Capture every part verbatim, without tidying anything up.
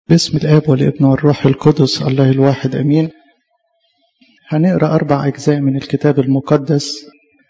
باسم الآب والابن والروح القدس الله الواحد أمين. هنقرأ أربع أجزاء من الكتاب المقدس.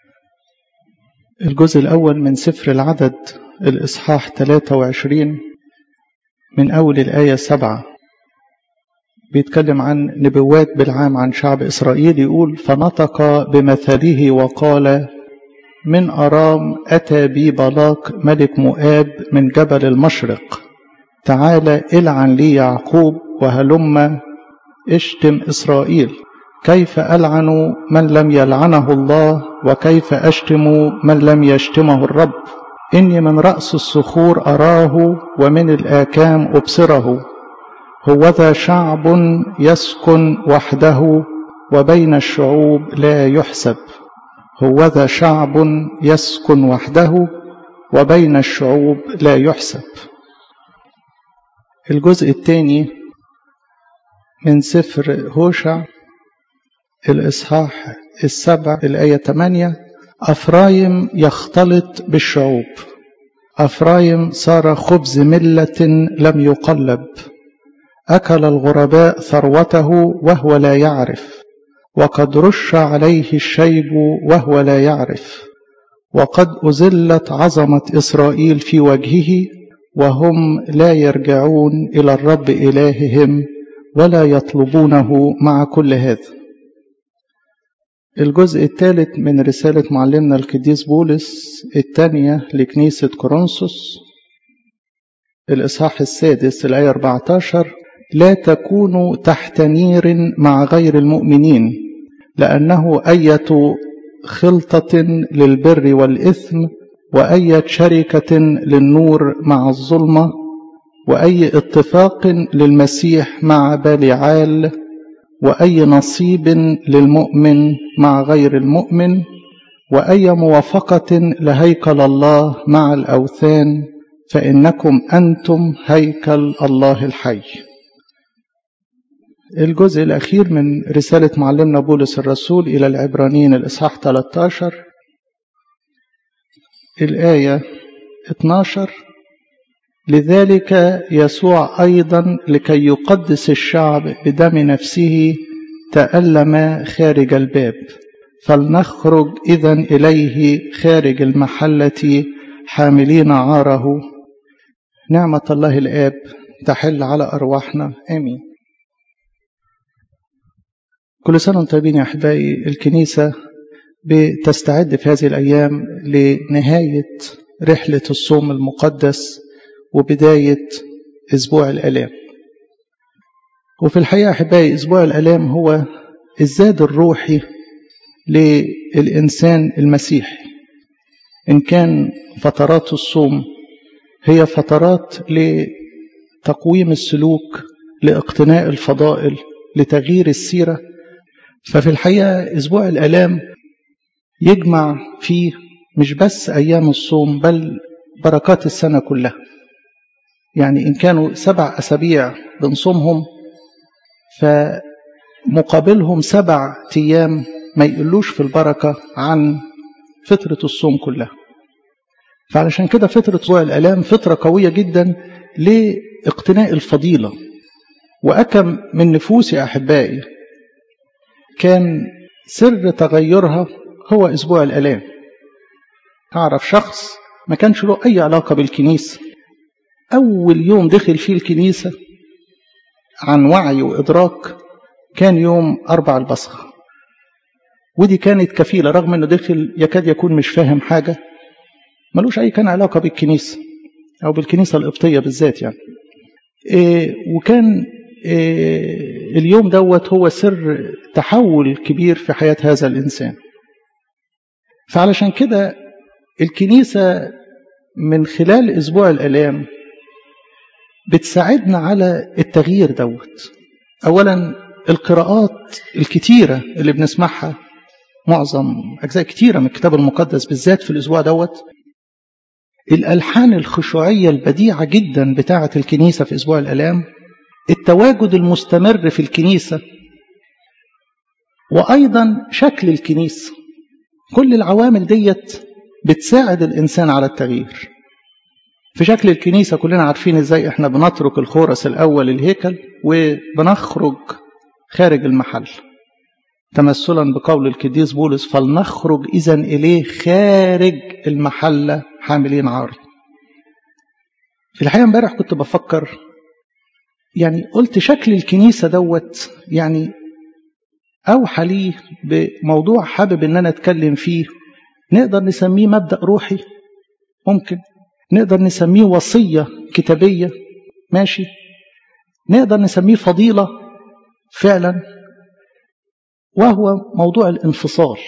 الجزء الأول من سفر العدد الإصحاح ثلاثة وعشرين من أول الآية سبعة، بيتكلم عن نبوات بالعام عن شعب إسرائيل. يقول: فنطق بمثله وقال: من أرام أتى بي بلاق ملك مؤاب من جبل المشرق، تعال العن لي يعقوب وهلم اشتم إسرائيل. كيف ألعن من لم يلعنه الله، وكيف أشتم من لم يشتمه الرب؟ إني من رأس الصخور أراه ومن الآكام أبصره. هوذا شعب يسكن وحده وبين الشعوب لا يحسب. هوذا شعب يسكن وحده وبين الشعوب لا يحسب. الجزء الثاني من سفر هوشع الإصحاح السبع الآية ثمانية: أفرايم يختلط بالشعوب. أفرايم صار خبز ملة لم يقلب. أكل الغرباء ثروته وهو لا يعرف، وقد رش عليه الشيب وهو لا يعرف. وقد أزلت عظمة إسرائيل في وجهه، وهم لا يرجعون إلى الرب إلههم ولا يطلبونه مع كل هذا. الجزء الثالث من رسالة معلمنا القديس بولس الثانية لكنيسة كورنثوس الإصحاح السادس الآية أربعة عشر: لا تكونوا تحت نير مع غير المؤمنين، لأنه أية خلطة للبر والإثم، وأية شركة للنور مع الظلمة، وأي اتفاق للمسيح مع بالعال، وأي نصيب للمؤمن مع غير المؤمن، وأي موافقة لهيكل الله مع الأوثان، فإنكم أنتم هيكل الله الحي. الجزء الأخير من رسالة معلمنا بولس الرسول إلى العبرانيين الإصحاح ثلاثة عشر الآية اثناشر: لذلك يسوع أيضا لكي يقدس الشعب بدم نفسه تألم خارج الباب، فلنخرج إذن إليه خارج المحلة حاملين عاره. نعمة الله الآب تحل على أرواحنا، آمين. كل سنة وانتم طيبين يا أحبائي. الكنيسة بتستعد في هذه الأيام لنهاية رحلة الصوم المقدس وبداية أسبوع الآلام. وفي الحقيقة أحبائي، أسبوع الآلام هو الزاد الروحي للإنسان المسيحي. إن كان فترات الصوم هي فترات لتقويم السلوك، لاقتناء الفضائل، لتغيير السيرة، ففي الحقيقة أسبوع الآلام يجمع فيه مش بس أيام الصوم بل بركات السنة كلها. يعني إن كانوا سبع أسابيع بنصومهم، فمقابلهم سبع أيام ما يقلوش في البركة عن فترة الصوم كلها. فعلشان كده فترة أسبوع الآلام فترة قوية جدا لاقتناء الفضيلة. وأكم من نفوس يا أحبائي كان سر تغيرها هو أسبوع الآلام. أعرف شخص ما كانش له أي علاقة بالكنيسة، أول يوم دخل فيه الكنيسة عن وعي وإدراك كان يوم أربع البصخ، ودي كانت كفيلة رغم أنه دخل يكاد يكون مش فاهم حاجة، ملوش أي كان علاقة بالكنيسة أو بالكنيسة القبطية بالذات يعني. إيه وكان إيه اليوم دوت هو سر تحول كبير في حياة هذا الإنسان. فعلشان كده الكنيسة من خلال أسبوع الآلام بتساعدنا على التغيير دوت. أولا القراءات الكتيرة اللي بنسمعها، معظم أجزاء كتيرة من الكتاب المقدس بالذات في الأسبوع دوت، الألحان الخشوعية البديعة جدا بتاعة الكنيسة في أسبوع الآلام، التواجد المستمر في الكنيسة، وأيضا شكل الكنيسة. كل العوامل ديت بتساعد الإنسان على التغيير. في شكل الكنيسة كلنا عارفين ازاي احنا بنترك الخورس الاول الهيكل وبنخرج خارج المحل تمثلا بقول القديس بولس فلنخرج اذن اليه خارج المحلة حاملين عار. في الحقيقة امبارح كنت بفكر يعني قلت شكل الكنيسة دوت يعني اوحى لي بموضوع حابب ان انا اتكلم فيه. نقدر نسميه مبدأ روحي، ممكن نقدر نسميه وصية كتابية، ماشي، نقدر نسميه فضيلة فعلا، وهو موضوع الانفصال.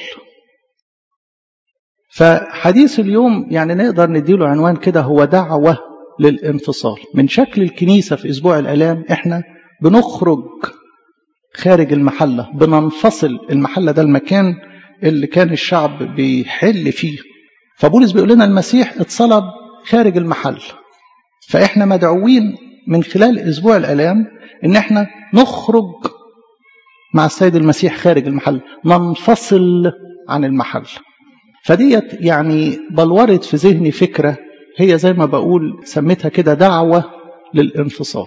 فحديث اليوم يعني نقدر نديله عنوان كده، هو دعوة للانفصال. من شكل الكنيسة في أسبوع الآلام احنا بنخرج خارج المحلة، بننفصل. المحلة ده المكان اللي كان الشعب بيحل فيه، فبولس بيقول لنا المسيح اتصلب خارج المحل. فإحنا مدعوين من خلال أسبوع الآلام إن إحنا نخرج مع السيد المسيح خارج المحل، ننفصل عن المحل. فديت يعني بلورت في ذهني فكرة، هي زي ما بقول سميتها كده دعوة للانفصال.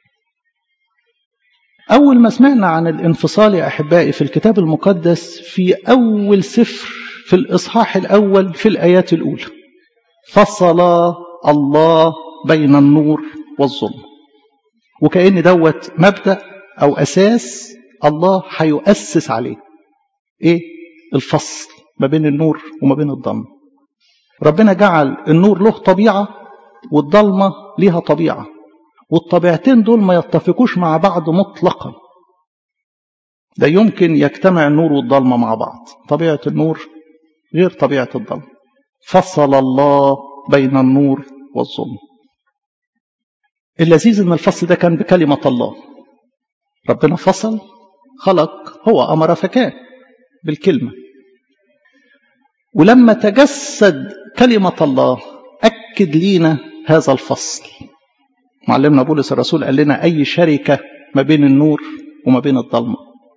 أول ما سمعنا عن الانفصال يا أحبائي في الكتاب المقدس في أول سفر في الإصحاح الأول في الآيات الأولى، فصل الله بين النور والظلم. وكأن دوت مبدأ أو أساس الله هيؤسس عليه، إيه؟ الفصل ما بين النور وما بين الظلم. ربنا جعل النور له طبيعة والظلمة ليها طبيعة، والطبيعتين دول ما يتفقوش مع بعض مطلقا. ده يمكن يجتمع النور والظلمة مع بعض، طبيعة النور غير طبيعة الظلمة. فصل الله بين النور والظلم. اللذيذ ان الفصل ده كان بكلمة الله. ربنا فصل، خلق، هو أمر فكان بالكلمة. ولما تجسد كلمة الله أكد لينا هذا الفصل. معلمنا بولس الرسول قال لنا أي شركة ما بين النور وما بين الظلمة.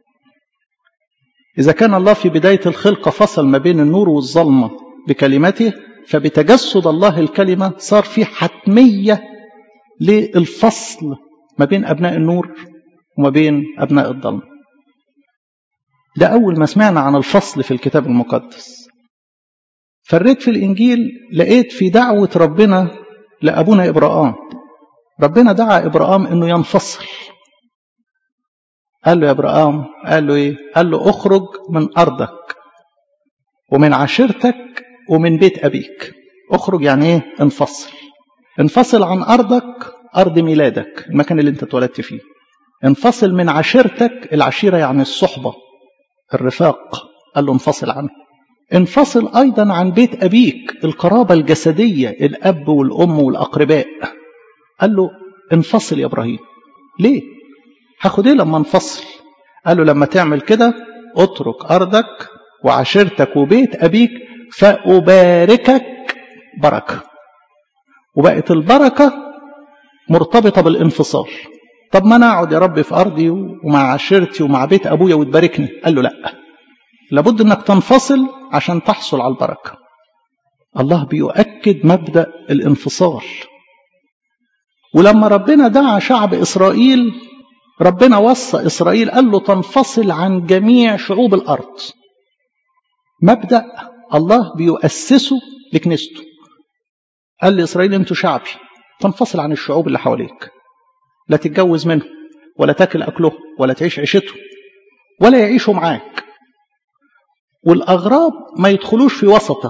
إذا كان الله في بداية الخلقة فصل ما بين النور والظلمة بكلمته، فبتجسد الله الكلمة صار في حتمية للفصل ما بين أبناء النور وما بين أبناء الظلمة. ده أول ما سمعنا عن الفصل في الكتاب المقدس. فريت في الإنجيل لقيت في دعوة ربنا لأبونا إبراهام، ربنا دعا إبراهام أنه ينفصل. قال له يا إبراهام، قال له إيه؟ قال له أخرج من أرضك ومن عشيرتك ومن بيت أبيك. أخرج يعني إيه؟ انفصل. انفصل عن أرضك، أرض ميلادك، المكان اللي أنت اتولدت فيه. انفصل من عشيرتك، العشيرة يعني الصحبة، الرفاق، قال له انفصل عنه. انفصل أيضا عن بيت أبيك، القرابة الجسدية، الأب والأم والأقرباء. قال له انفصل يا إبراهيم. ليه؟ هاخد ايه لما انفصل؟ قال له لما تعمل كده اترك أرضك وعشيرتك وبيت أبيك فأباركك بركة. وبقت البركة مرتبطة بالانفصال. طب ما أنا أقعد يا رب في أرضي ومع عشيرتي ومع بيت أبويا وتباركني؟ قال له لا، لابد أنك تنفصل عشان تحصل على البركة. الله بيؤكد مبدأ الانفصال. ولما ربنا دعا شعب إسرائيل، ربنا وصى إسرائيل قال له تنفصل عن جميع شعوب الأرض. مبدأ الله بيؤسسه لكنيسته. قال لإسرائيل أنتوا شعبي، تنفصل عن الشعوب اللي حواليك، لا تتجوز منهم ولا تاكل أكله ولا تعيش عيشته ولا يعيشوا معاك، والأغراب ما يدخلوش في وسطك،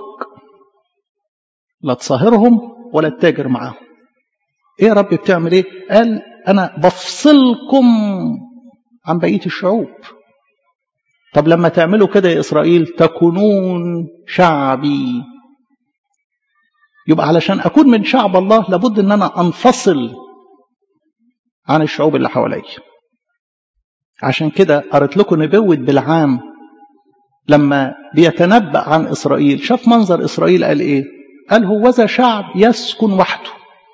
لا تصاهرهم ولا تتاجر معاهم. إيه يا رب بتعمل إيه؟ قال أنا بفصلكم عن بقية الشعوب. طب لما تعملوا كده يا إسرائيل تكونون شعبي. يبقى علشان أكون من شعب الله لابد أن أنا أنفصل عن الشعوب اللي حوالي. عشان كده قرأت لكم نبوة بالعام لما بيتنبأ عن إسرائيل، شاف منظر إسرائيل قال إيه؟ قال هوذا شعب يسكن وحده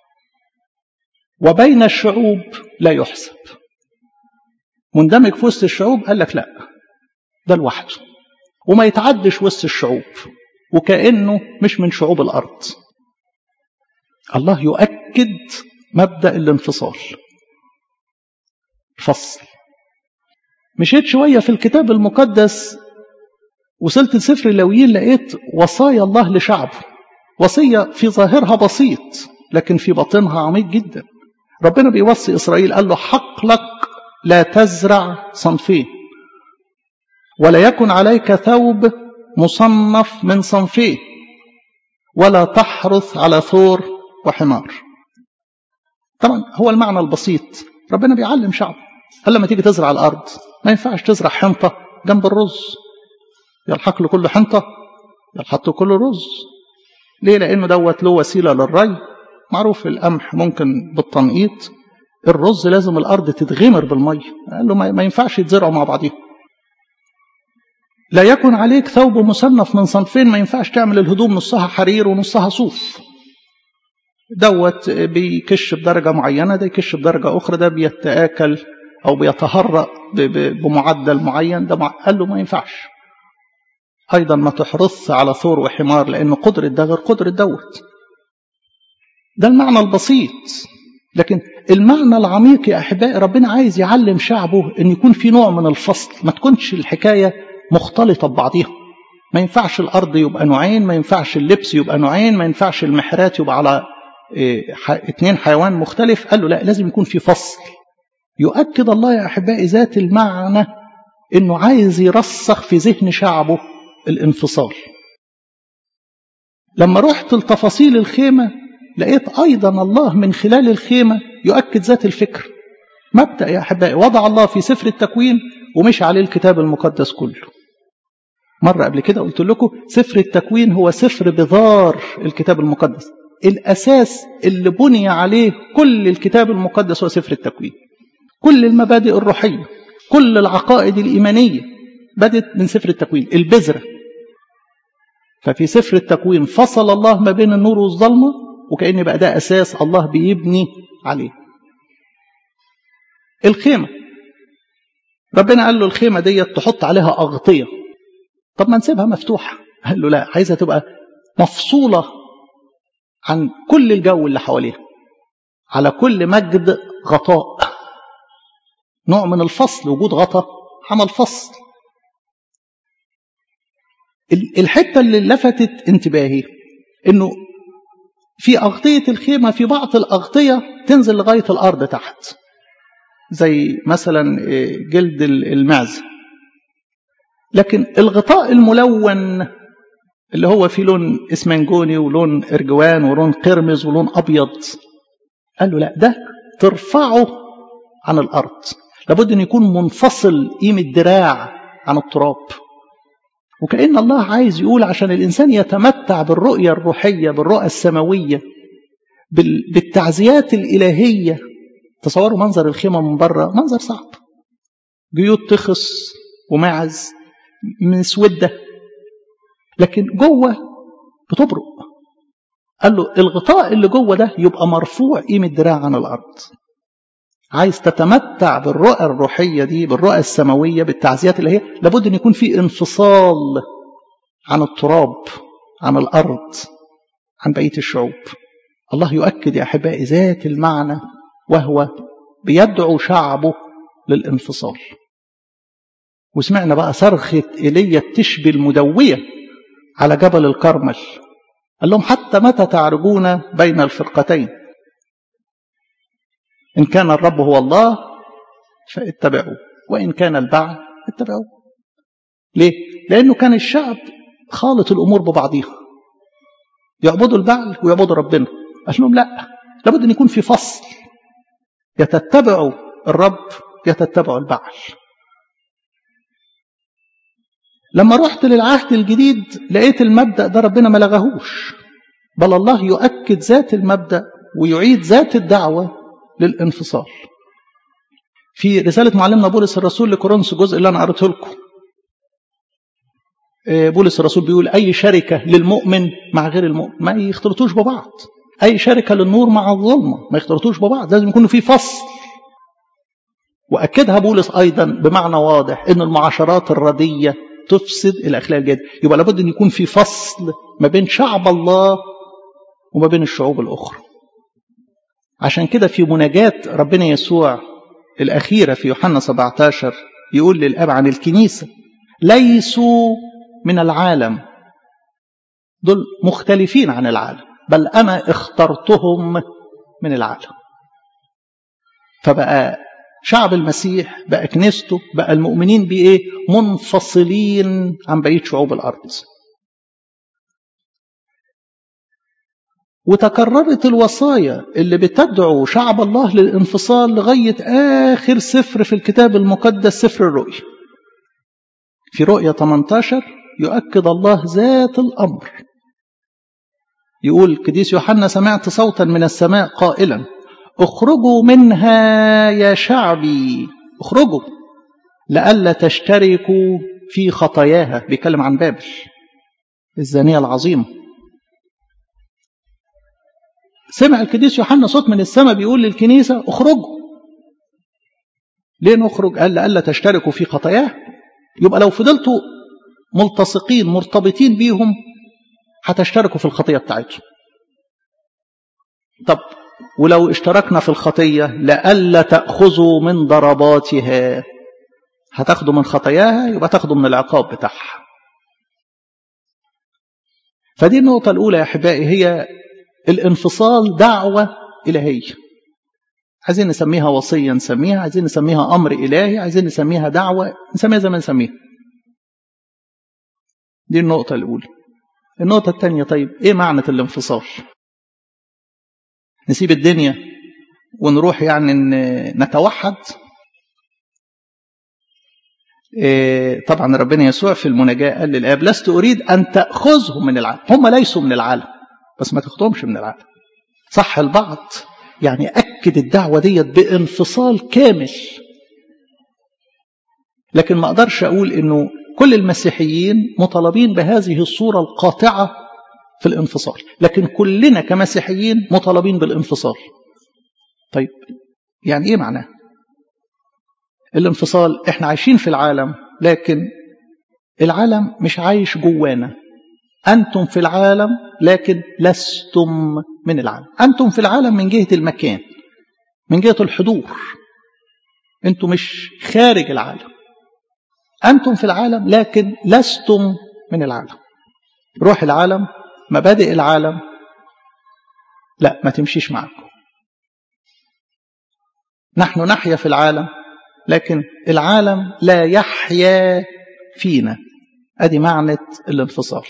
وبين الشعوب لا يحسب. مندمج في وسط الشعوب، قال لك لا، ده لوحده وما يتعدش وسط الشعوب، وكأنه مش من شعوب الأرض. الله يؤكد مبدأ الانفصال، الفصل. مشيت شوية في الكتاب المقدس، وصلت لسفر اللاويين، لقيت وصايا الله لشعبه، وصية في ظاهرها بسيط لكن في باطنها عميق جدا. ربنا بيوصي إسرائيل، قال له حقلك لا تزرع صنفين، ولا يكن عليك ثوب مصنف من صنفين، ولا تحرث على ثور وحمار. طبعا هو المعنى البسيط، ربنا بيعلم شعبه. قال لما تيجي تزرع الأرض ما ينفعش تزرع حنطة جنب الرز، يا الحقل كله حنطة يا الحط كله رز. ليه؟ لأنه دوت له وسيلة للري. معروف القمح ممكن بالتنقيط، الرز لازم الأرض تتغمر بالمية. قال له ما ينفعش يتزرعوا مع بعضهم. لا يكن عليك ثوب مصنف من صنفين، ما ينفعش تعمل الهدوم نصها حرير ونصها صوف. دوت بيكش بدرجة معينة، ده يكش بدرجة أخرى، ده بيتآكل أو بيتهرأ بمعدل معين، ده قال له ما ينفعش. أيضا ما تحرث على ثور وحمار، لأن قدرة ده غير قدرة دوت. ده المعنى البسيط، لكن المعنى العميق يا أحبائي، ربنا عايز يعلم شعبه أن يكون في نوع من الفصل، ما تكونش الحكاية مختلطة ببعضها. ما ينفعش الأرض يبقى نوعين، ما ينفعش اللبس يبقى نوعين، ما ينفعش المحرات يبقى على إيه اتنين حيوان مختلف. قال له لا، لازم يكون في فصل. يؤكد الله يا أحبائي ذات المعنى أنه عايز يرسخ في ذهن شعبه الانفصال. لما رحت لتفاصيل الخيمة لقيت أيضا الله من خلال الخيمة يؤكد ذات الفكر. مبدأ يا أحبائي وضع الله في سفر التكوين ومش عليه الكتاب المقدس كله. مرة قبل كده قلت لكم سفر التكوين هو سفر بذار الكتاب المقدس، الأساس اللي بني عليه كل الكتاب المقدس هو سفر التكوين. كل المبادئ الروحية، كل العقائد الإيمانية بدت من سفر التكوين، البذرة. ففي سفر التكوين فصل الله ما بين النور والظلمة، وكأن بقى ده أساس الله بيبني عليه. الخيمة ربنا قال له الخيمة دي تحط عليها أغطية، طب ما نسيبها مفتوحة. قال له لا، عايزها تبقى مفصولة عن كل الجو اللي حواليها، على كل مجد غطاء، نوع من الفصل. وجود غطاء عمل فصل. الحتة اللي لفتت انتباهي انه في أغطية الخيمة في بعض الأغطية تنزل لغاية الأرض تحت، زي مثلا جلد المعزة. لكن الغطاء الملون اللي هو فيه لون اسمنجوني ولون ارجوان ولون قرمز ولون أبيض، قال له لا، ده ترفعه عن الأرض، لابد أن يكون منفصل قيمة دراع عن التراب. وكأن الله عايز يقول عشان الإنسان يتمتع بالرؤية الروحية، بالرؤى السماوية، بالتعزيات الإلهية. تصوروا منظر الخيمة من بره، منظر صعب، جيوت تخص ومعز مسودة، لكن جوه بتبرق. قال له الغطاء اللي جوه ده يبقى مرفوع قيمة دراع عن الأرض. عايز تتمتع بالرؤى الروحية دي، بالرؤى السماوية، بالتعزيات اللي هي، لابد أن يكون في انفصال عن التراب، عن الأرض، عن بقية الشعوب. الله يؤكد يا أحبائي ذات المعنى، وهو بيدعو شعبه للانفصال. وسمعنا بقى صرخة إيليا تشبه المدوية على جبل الكرمل. قال لهم حتى متى تعرجون بين الفرقتين؟ إن كان الرب هو الله فاتبعوه، وإن كان البعل اتبعوه. ليه؟ لأنه كان الشعب خالط الأمور ببعضيها، يعبدوا البعل ويعبدوا ربنا. قال لهم لا، لابد أن يكون في فصل، يتتبعوا الرب يتتبعوا البعل. لما رحت للعهد الجديد لقيت المبدأ ده ربنا ما لغاهوش، بل الله يؤكد ذات المبدأ ويعيد ذات الدعوة للانفصال. في رسالة معلمنا بولس الرسول لكورنثوس، الجزء اللي أنا قرأته لكم، بولس الرسول بيقول أي شركة للمؤمن مع غير المؤمن ما يختلطوش ببعض، أي شركة للنور مع الظلمة ما يختلطوش ببعض، لازم يكونوا في فصل. وأكدها بولس أيضا بمعنى واضح إن المعاشرات الردية تفسد الأخلاق الجيدة. يبقى لابد أن يكون في فصل ما بين شعب الله وما بين الشعوب الأخرى. عشان كده في مناجاة ربنا يسوع الأخيرة في يوحنا سبعة عشر يقول للآب عن الكنيسة ليسوا من العالم، دول مختلفين عن العالم، بل أنا اخترتهم من العالم. فبقى شعب المسيح، بقى كنيسته، بقى المؤمنين بإيه؟ منفصلين عن بقية شعوب الأرض. وتكررت الوصايا اللي بتدعو شعب الله للانفصال لغاية آخر سفر في الكتاب المقدس، سفر الرؤيا. في رؤيا ثمانية عشر يؤكد الله ذات الأمر، يقول القديس يوحنا سمعت صوتا من السماء قائلا اخرجوا منها يا شعبي، اخرجوا لئلا تشتركوا في خطاياها. بيتكلم عن بابل الزانية العظيمة. سمع القديس يوحنا صوت من السماء بيقول للكنيسة اخرجوا. ليه نخرج؟ قال لئلا تشتركوا في خطاياها. يبقى لو فضلتوا ملتصقين مرتبطين بيهم هتشتركوا في الخطية بتاعتهم. طب ولو اشتركنا في الخطية لئلا تأخذوا من ضرباتها، هتاخدوا من خطاياها يبقى تاخدوا من العقاب بتاعها. فدي النقطة الأولى يا أحبائي، هي الانفصال دعوة إلهية. عايزين نسميها وصية نسميها، عايزين نسميها أمر إلهي، عايزين نسميها دعوة نسميها زي ما نسميها. دي النقطة الأولى. النقطة الثانية، طيب إيه معنى الانفصال؟ نسيب الدنيا ونروح يعني نتوحد؟ إيه طبعا ربنا يسوع في المناجاة قال للآب لست أريد أن تأخذهم من العالم. هم ليسوا من العالم بس ما تاخدهمش من العالم. صح البعض يعني أكد الدعوة ديت بانفصال كامل، لكن ما أقدرش أقول إنه كل المسيحيين مطالبين بهذه الصورة القاطعة في الانفصال، لكن كلنا كمسيحيين مطالبين بالانفصال. طيب يعني إيه معناه الانفصال؟ إحنا عايشين في العالم لكن العالم مش عايش جوانا. أنتم في العالم لكن لستم من العالم. أنتم في العالم من جهة المكان، من جهة الحضور، أنتم مش خارج العالم. أنتم في العالم لكن لستم من العالم. روح العالم، مبادئ العالم، لا ما تمشيش معكم. نحن نحيا في العالم لكن العالم لا يحيا فينا. أدي معنى الانفصال.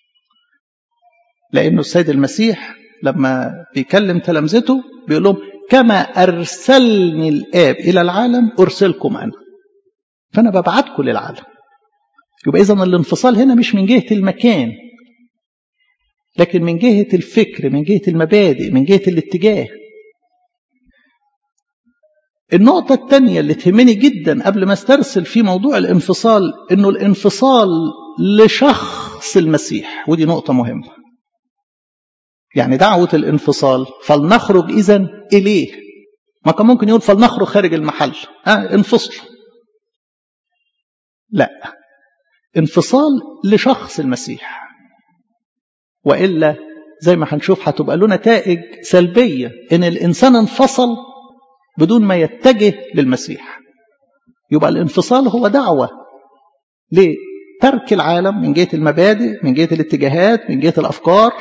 لأنه السيد المسيح لما بيكلم تلامذته بيقول لهم كما أرسلني الآب إلى العالم أرسلكم أنا. فأنا ببعتكم للعالم. يبقى إذن الانفصال هنا مش من جهة المكان، لكن من جهة الفكر، من جهة المبادئ، من جهة الاتجاه. النقطة الثانية اللي تهمني جدا قبل ما استرسل في موضوع الانفصال، إنه الانفصال لشخص المسيح، ودي نقطة مهمة. يعني دعوة الانفصال فلنخرج إذن إليه. ما كان ممكن يقول فلنخرج خارج المحل، آه انفصل. لا، انفصال لشخص المسيح، وإلا زي ما هنشوف هتبقى له نتائج سلبية إن الإنسان انفصل بدون ما يتجه للمسيح. يبقى الانفصال هو دعوة لترك العالم من جهة المبادئ، من جهة الاتجاهات، من جهة الأفكار.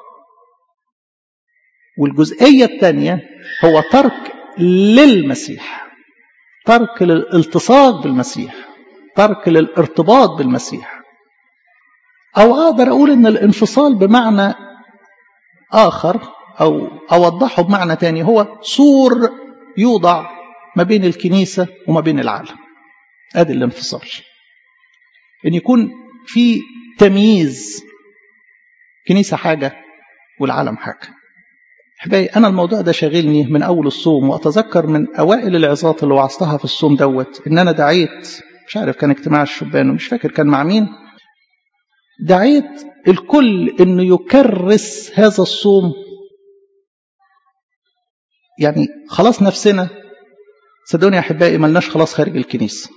والجزئية الثانية هو ترك للمسيح، ترك للالتصاق بالمسيح، ترك للارتباط بالمسيح. أو أقدر أقول إن الانفصال بمعنى آخر أو أوضحه بمعنى تاني، هو سور يوضع ما بين الكنيسة وما بين العالم. هذا الانفصال، إن يكون في تمييز، كنيسة حاجة والعالم حاجة. حبايبي أنا الموضوع ده شاغلني من أول الصوم، وأتذكر من أوائل العظات اللي وعظتها في الصوم دوت إن أنا دعيت، مش عارف كان اجتماع الشبان ومش فاكر كان مع مين، دعيت الكل إنه يكرس هذا الصوم. يعني خلاص نفسنا، صدقوني يا أحبائي ملناش خلاص خارج الكنيسة.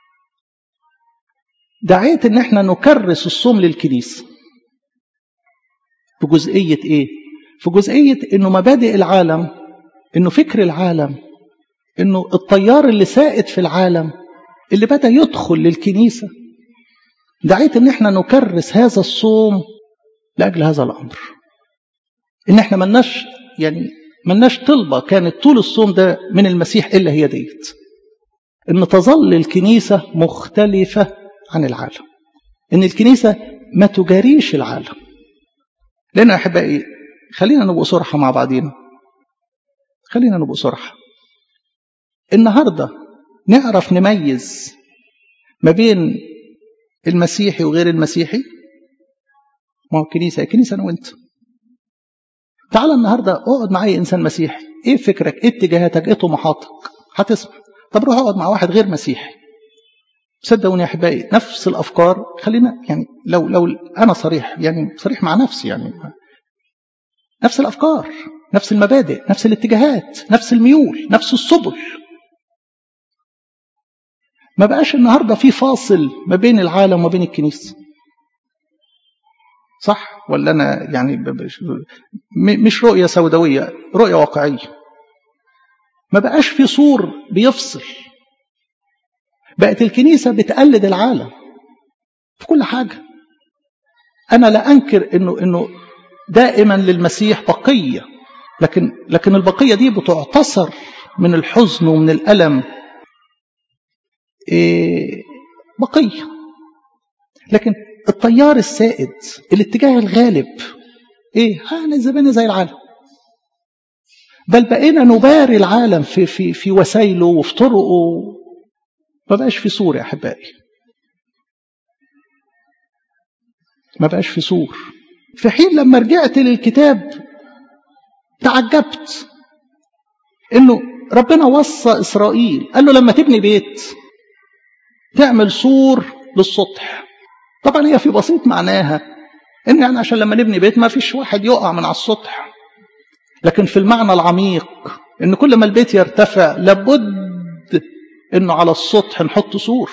دعيت إن احنا نكرس الصوم للكنيسة في جزئية إيه؟ في جزئية إنه مبادئ العالم إنه فكر العالم، إنه التيار اللي سائد في العالم اللي بدأ يدخل للكنيسة، دعيت إن إحنا نكرس هذا الصوم لأجل هذا الأمر. إن إحنا ملناش يعني ملناش طلبة كانت طول الصوم ده من المسيح إلا هي ديت، إن تظل الكنيسة مختلفة عن العالم، إن الكنيسة ما تجاريش العالم. لأن أحبائي خلينا نبقى صرحة مع بعضين، خلينا نبقى صرحة. النهاردة نعرف نميز ما بين المسيحي وغير المسيحي. ما هو الكنيسة الكنيسة أنا وأنت. تعال النهاردة اقعد معايا إنسان مسيحي، إيه فكرك، إيه اتجاهاتك، إيه طموحاتك، هتسمع. طب روح اقعد مع واحد غير مسيحي، صدقوني يا أحبائي نفس الأفكار. خلينا يعني لو لو أنا صريح يعني صريح مع نفسي، يعني نفس الأفكار، نفس المبادئ، نفس الاتجاهات، نفس الميول، نفس السبل. ما بقاش النهاردة في فاصل ما بين العالم وما بين الكنيسة. صح ولا أنا يعني مش رؤية سوداوية، رؤية واقعية. ما بقاش في سور بيفصل. بقت الكنيسة بتقلد العالم في كل حاجة. أنا لا أنكر إنه إنه دائما للمسيح بقية، لكن لكن البقية دي بتعتصر من الحزن ومن الألم. إيه بقية. لكن التيار السائد، الاتجاه الغالب، ايه انا زمان زي العالم. بل بقينا نباري العالم في في في وسائله وفي طرقه. ما بقاش في سور يا احبائي، ما بقاش في سور. في حين لما رجعت للكتاب تعجبت انه ربنا وصى اسرائيل، قال له لما تبني بيت تعمل سور للسطح. طبعا هي في بسيط معناها ان يعني عشان لما نبني بيت ما فيش واحد يقع من على السطح، لكن في المعنى العميق ان كل ما البيت يرتفع لابد انه على السطح نحط سور.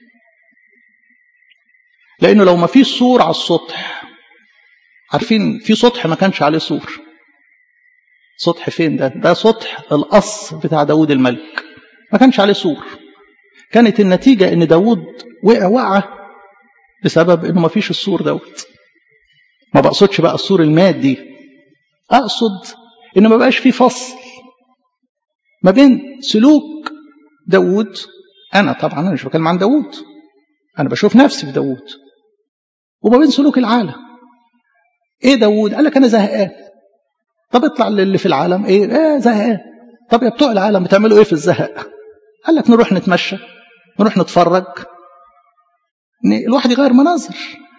لانه لو ما فيش سور على السطح، عارفين في سطح ما كانش عليه سور. سطح فين ده؟ ده سطح القصر بتاع داود الملك، ما كانش عليه سور. كانت النتيجة ان داود وقع وقعه بسبب انه ما فيش السور دوت. ما بقصدش بقى السور المادي، اقصد انه ما بقاش في فصل ما بين سلوك داود. انا طبعا انا مش بتكلم عن داود، انا بشوف نفسي في داود، وما بين سلوك العالم. ايه داود؟ قال لك انا زهقان. طب اطلع اللي في العالم، ايه ايه زهقان. طب يا بتوع العالم بتعملوا ايه في الزهق؟ قال لك نروح نتمشى، نروح نتفرج، الواحد يغير مناظر.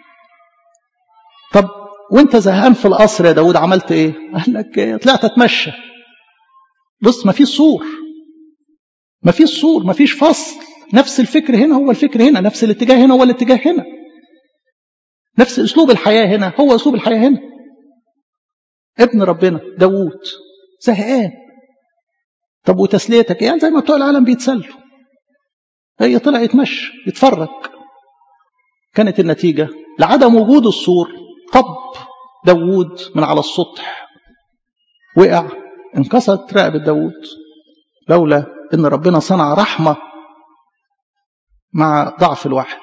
طب وانت زهقان في القصر يا داود عملت ايه؟ قال لك إيه؟ طلعت اتمشى. بص ما فيش سور، ما فيش سور، ما فيش فصل. نفس الفكر هنا هو الفكر هنا، نفس الاتجاه هنا هو الاتجاه هنا، نفس اسلوب الحياة هنا هو اسلوب الحياة هنا. ابن ربنا داود زهقان. طب وتسليتك يعني زي ما بتوع العالم بيتسلوا، هي طلع يتمشى يتفرج. كانت النتيجة لعدم وجود السور طب داود من على السطح، وقع، انكسرت رقبة داود، لولا ان ربنا صنع رحمة مع ضعف الواحد.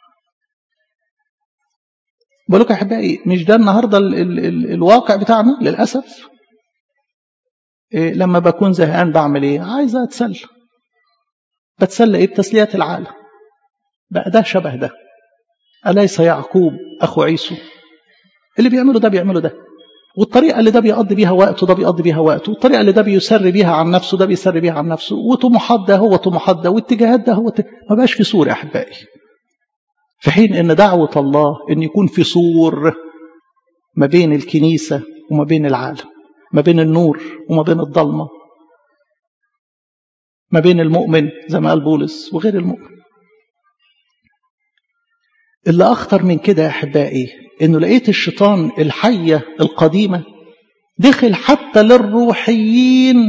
بقولك يا احبائي مش ده النهاردة ال ال ال الواقع بتاعنا للأسف. إيه لما بكون زهقان بعمل ايه؟ عايز اتسلى. بتسلى ايه؟ بتسليات العالم. بقى ده شبه ده. أليس يعقوب أخو عيسو؟ اللي بيعمله ده بيعمله ده، والطريقة اللي ده بيقضي بيها وقته ده بيقضي بيها وقته، والطريقة اللي ده بيسر بيها عن نفسه ده بيسر بيها عن نفسه، وطموحات ده هو طموحات ده، واتجاهات ده هو ت... ما بقاش في سور يا أحبائي. في حين إن دعوة الله إن يكون في سور ما بين الكنيسة وما بين العالم، ما بين النور وما بين الظلمة، ما بين المؤمن زي ما قال بولس وغير المؤمن. اللي أخطر من كده يا أحبائي إنه لقيت الشيطان الحية القديمة دخل حتى للروحيين.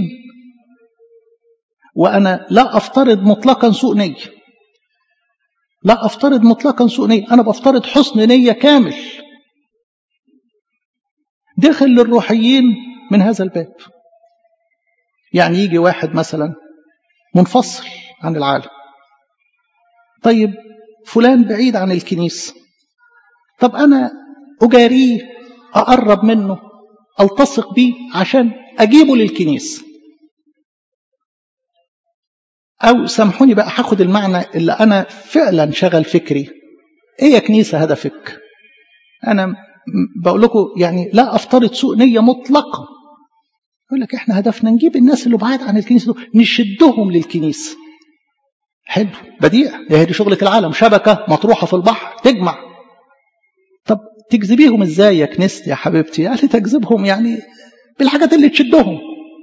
وأنا لا أفترض مطلقا سوء نية، لا أفترض مطلقا سوء نية، أنا بفترض حسن نية كامل. دخل للروحيين من هذا الباب. يعني يجي واحد مثلا منفصل عن العالم، طيب فلان بعيد عن الكنيسة، طب أنا أجاريه، أقرب منه، ألتصق بيه عشان أجيبه للكنيسة. أو سامحوني بقى هاخد المعنى اللي أنا فعلا شغل فكري، إيه يا كنيسة هدفك؟ أنا بقول لكم يعني لا أفترض سوء نية مطلقا، يقول لك إحنا هدفنا نجيب الناس اللي بعاد عن الكنيسة دول نشدهم للكنيسة. حلو، بديع، هي دي شغلة العالم، شبكة مطروحة في البحر تجمع. طب تجذبيهم إزاي يا كنيستي يا حبيبتي؟ يعني تجذبهم يعني بالحاجات اللي تشدهم،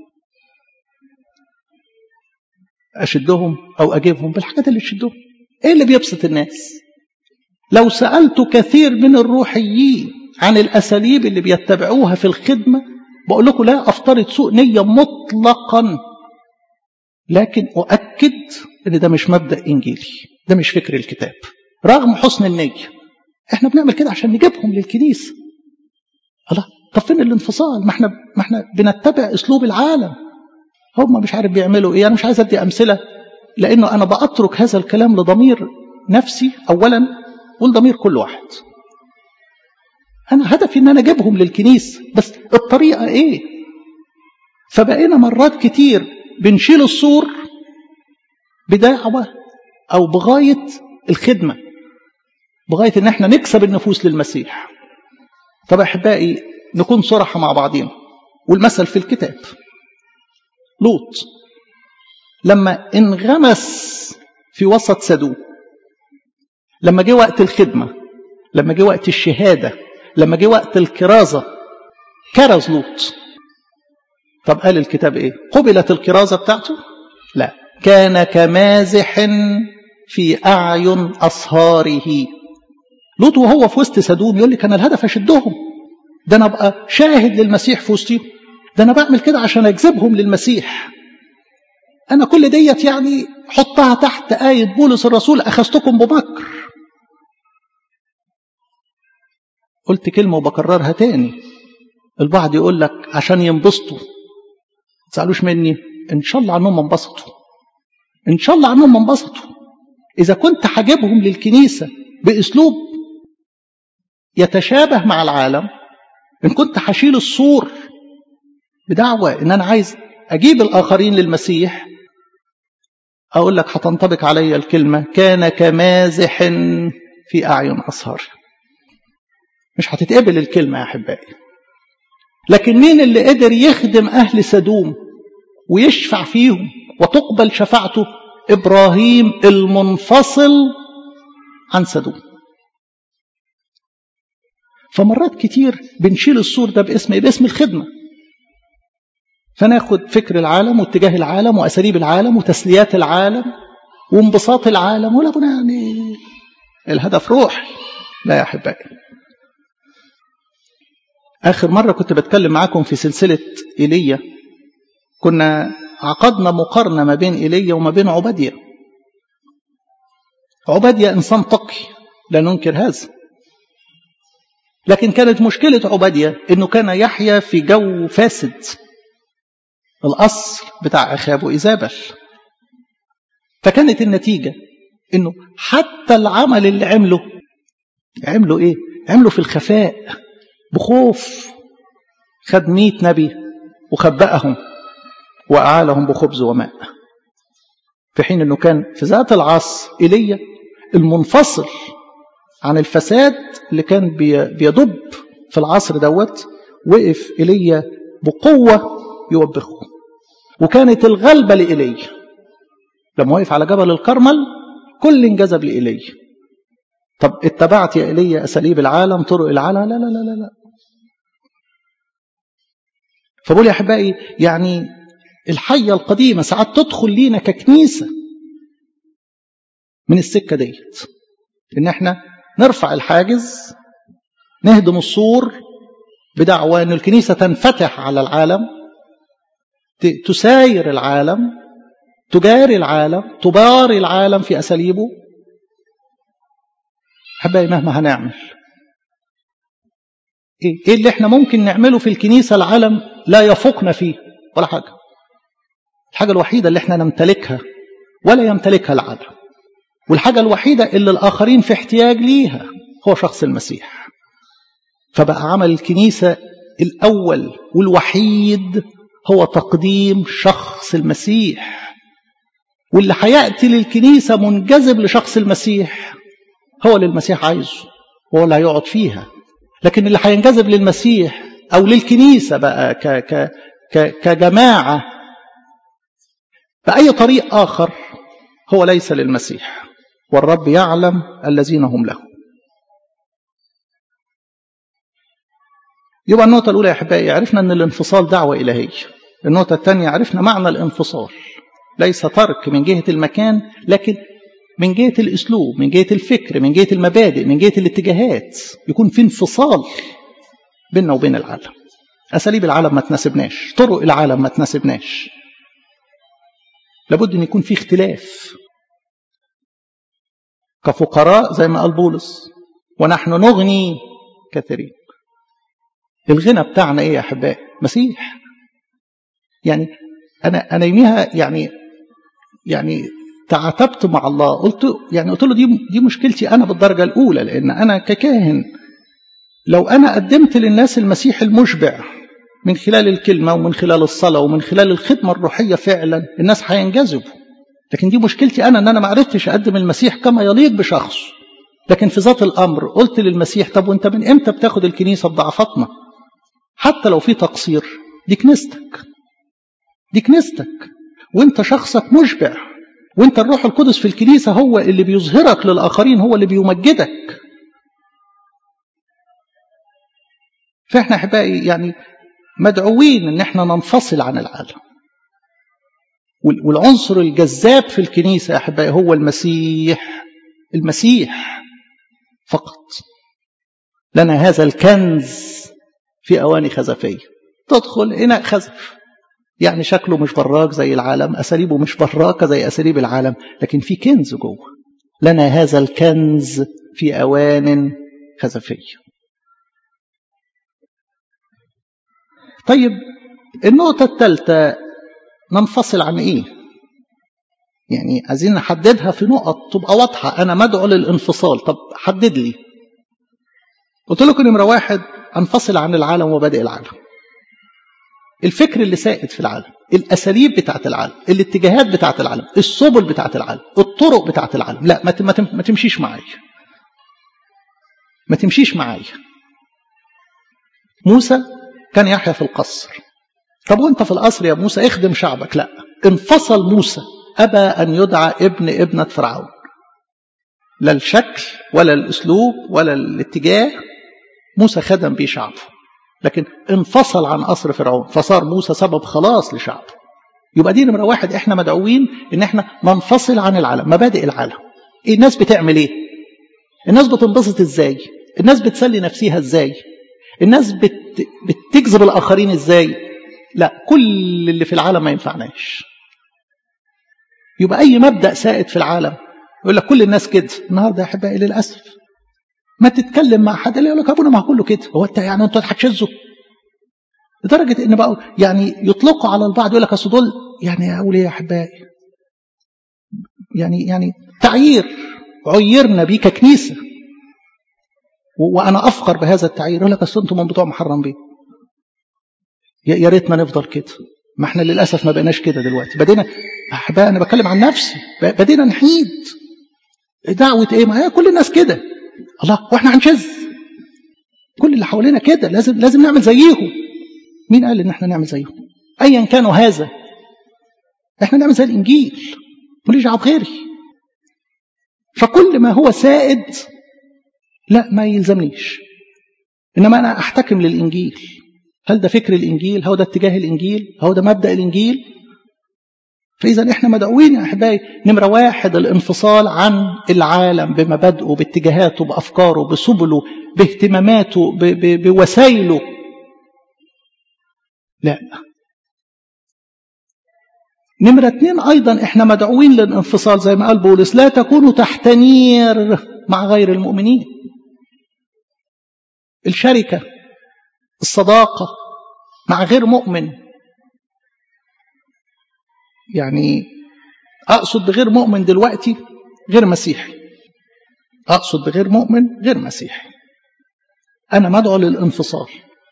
أشدهم أو أجيبهم بالحاجات اللي تشدهم. إيه اللي بيبسط الناس؟ لو سألت كثير من الروحيين عن الأساليب اللي بيتبعوها في الخدمة، بقول لكم لا أفترض سوء نية مطلقا، لكن أؤكد أن ده مش مبدأ إنجيلي، ده مش فكر الكتاب رغم حسن النية. إحنا بنعمل كده عشان نجيبهم للكنيسة. الله، طب فين الانفصال؟ ما إحنا ما إحنا بنتبع أسلوب العالم، هم مش عارف بيعملوا إيه. أنا مش عايز أدي أمثلة لأنه أنا بأترك هذا الكلام لضمير نفسي أولا والضمير كل واحد. أنا هدفي أن أنا أجيبهم للكنيسة، بس الطريقة إيه؟ فبقينا مرات كتير بنشيل السور بدعوة أو بغاية الخدمة، بغاية أن احنا نكسب النفوس للمسيح. طب أحبائي نكون صراحة مع بعضين، والمثل في الكتاب لوط لما انغمس في وسط سدوم، لما جه وقت الخدمة، لما جه وقت الشهادة، لما جه وقت الكرازة، كرز لوط. طب قال الكتاب ايه؟ قبلت الكرازة بتاعته؟ لا، كان كمازح في أعين أصهاره. لوط وهو في وسط سدوم يقول لي كان الهدف أشدهم، ده أنا أبقى شاهد للمسيح في وسطهم، ده أنا بعمل كده عشان أجذبهم للمسيح. أنا كل ديت يعني حطها تحت آية بولس الرسول أخذتكم بمكر. قلت كلمة وبكررها تاني، البعض يقول لك عشان ينبسطوا، ما تسألوش مني، إن شاء الله عنهم انبسطوا، إن شاء الله عنهم انبسطوا. إذا كنت حجبهم للكنيسة بأسلوب يتشابه مع العالم، إن كنت حشيل السور بدعوة إن أنا عايز أجيب الآخرين للمسيح، أقول لك هتنطبق علي الكلمة كان كمازح في أعين أصهار. مش هتتقبل الكلمة يا أحبائي. لكن مين اللي قدر يخدم أهل سدوم ويشفع فيهم وتقبل شفاعته؟ إبراهيم المنفصل عن سدوم. فمرات كتير بنشيل السور ده باسم باسم الخدمة، فناخد فكر العالم واتجاه العالم وأساليب العالم وتسليات العالم وانبساط العالم، ولا بنا يعني الهدف روح. لا يا أحبائي. آخر مرة كنت بتكلم معاكم في سلسلة إيليا، كنا عقدنا مقارنة ما بين إيليا وما بين عبادية. عبادية إنسان تقي لا ننكر هذا، لكن كانت مشكلة عبادية إنه كان يحيا في جو فاسد، الأصل بتاع أخابه إيزابل. فكانت النتيجة إنه حتى العمل اللي عمله عمله إيه؟ عمله في الخفاء بخوف. خد مئة نبي وخبأهم وأعالهم بخبز وماء، في حين أنه كان في ذات العصر إيليا المنفصل عن الفساد اللي كان بيدب في العصر دوت، وقف إيليا بقوة يوبخه. وكانت الغلبة لإيليا لما وقف على جبل الكرمل، كل انجذب لإيليا. طب اتبعت يا إيليا أساليب العالم، طرق العالم؟ لا لا لا لا لا. فبقول يا أحبائي يعني الحية القديمة ساعات تدخل لينا ككنيسة من السكة ديت، إن احنا نرفع الحاجز، نهدم السور بدعوى أن الكنيسة تنفتح على العالم، تساير العالم، تجاري العالم، تباري العالم في أساليبه. أحبائي مهما هنعمل، إيه اللي احنا ممكن نعمله في الكنيسة العالم لا يفوقنا فيه ولا حاجة. الحاجة الوحيدة اللي احنا نمتلكها ولا يمتلكها العالم، والحاجة الوحيدة اللي الآخرين في احتياج ليها هو شخص المسيح. فبقى عمل الكنيسة الأول والوحيد هو تقديم شخص المسيح، واللي هيأتي للكنيسة منجذب لشخص المسيح هو اللي المسيح عايزه وهو اللي هيقعد فيها. لكن اللي هينجذب للمسيح أو للكنيسة بقى ك ك ك كجماعة بأي طريق آخر هو ليس للمسيح، والرب يعلم الذين هم له. يبقى النقطة الأولى يا أحبائي عرفنا أن الانفصال دعوة إلهية. النقطة الثانية عرفنا معنى الانفصال، ليس ترك من جهة المكان لكن من جهة الأسلوب، من جهة الفكر، من جهة المبادئ، من جهة الاتجاهات، يكون في انفصال بيننا وبين العالم. أساليب العالم ما تناسبناش، طرق العالم ما تناسبناش، لابد أن يكون في اختلاف. كفقراء زي ما قال بولس ونحن نغني كثيرين. الغنى بتاعنا ايه يا احبائي؟ مسيح. يعني انا انا يوميها يعني يعني تعاتبت مع الله، قلت يعني قلت له دي دي مشكلتي انا بالدرجه الاولى، لان انا ككاهن لو انا قدمت للناس المسيح المشبع من خلال الكلمه ومن خلال الصلاه ومن خلال الخدمه الروحيه فعلا الناس هينجذبوا. لكن دي مشكلتي انا ان انا ما عرفتش اقدم المسيح كما يليق بشخص. لكن في ذات الامر قلت للمسيح طب وانت من امتى بتاخد الكنيسه بضعفاتنا؟ حتى لو في تقصير دي كنيستك، دي كنيستك وانت شخصك مشبع، وانت الروح القدس في الكنيسة هو اللي بيظهرك للآخرين، هو اللي بيمجدك. فاحنا احبائي يعني مدعوين ان احنا ننفصل عن العالم، والعنصر الجذاب في الكنيسة يا احبائي هو المسيح، المسيح فقط. لنا هذا الكنز في أواني خزفية. تدخل إناء خزف يعني شكله مش براك زي العالم، أساليبه مش براكة زي أساليب العالم، لكن في كنز جوه. لنا هذا الكنز في أوان خزفية. طيب النقطة الثالثة ننفصل عن إيه؟ يعني عايزين نحددها في نقط تبقى واضحة. أنا مدعو للانفصال، طب حدد لي. قلت لكم نمرة واحد أنفصل عن العالم وبدء العالم. الفكر اللي سائد في العالم، الأساليب بتاعت العالم، الاتجاهات بتاعت العالم، السبل بتاعت العالم، الطرق بتاعت العالم، لا ما ما تمشيش معايا، ما تمشيش معايا. موسى كان يحيا في القصر. طب وانت في القصر يا موسى اخدم شعبك. لا، انفصل موسى، أبى أن يدعى ابن ابنة فرعون. لا الشكل ولا الأسلوب ولا الاتجاه موسى خدم بيه شعبه، لكن انفصل عن قصر فرعون، فصار موسى سبب خلاص لشعبه. يبقى دي نمرة واحد، احنا مدعوين ان احنا ننفصل عن العالم، مبادئ العالم. الناس بتعمل ايه؟ الناس بتنبسط ازاي؟ الناس بتسلي نفسها ازاي؟ الناس بت... بتجذب الاخرين ازاي؟ لا، كل اللي في العالم ما ينفعناش. يبقى اي مبدأ سائد في العالم يقول لك كل الناس كده. النهارده يا احبائي للاسف ما تتكلم مع حد اللي يقول لك ابونا ما كله كده، هو انت يعني انت هتشزه؟ لدرجه ان بقوا يعني يطلقوا على البعض يقول لك اصل دول يعني اقول ايه يا احبائي، يعني يعني تعيير عيرنا بيه ككنيسه، وانا افخر بهذا التعيير. يقول لك اصل انتم من بتوع محرم بيه. يا ريتنا نفضل كده، ما احنا للاسف ما بقيناش كده دلوقتي. بدينا احبائي، انا بتكلم عن نفسي، بدينا نحيد. دعوه ايه؟ ما هي كل الناس كده. الله، واحنا هنشذ؟ كل اللي حوالينا كده، لازم لازم نعمل زيهم. مين قال ان احنا نعمل زيهم؟ ايا كانوا هذا، احنا نعمل زي الانجيل، ماليش دعوه بغيري. فكل ما هو سائد لا ما يلزمنيش، انما انا احتكم للانجيل. هل ده فكر الانجيل؟ هو ده اتجاه الانجيل؟ هو ده مبدأ الانجيل؟ فاذا احنا مدعوين يا احبائي نمره واحد الانفصال عن العالم بمبادئه، باتجاهاته، بافكاره، بسبله، باهتماماته، ب ب بوسائله. لا. نمرة اتنين أيضا احنا مدعوين للانفصال زي ما قال بولس، لا تكونوا تحت نير مع غير المؤمنين. الشركة، الصداقة مع غير مؤمن يعني أقصد بغير مؤمن دلوقتي غير مسيحي، أقصد بغير مؤمن غير مسيحي. أنا مدعو للانفصال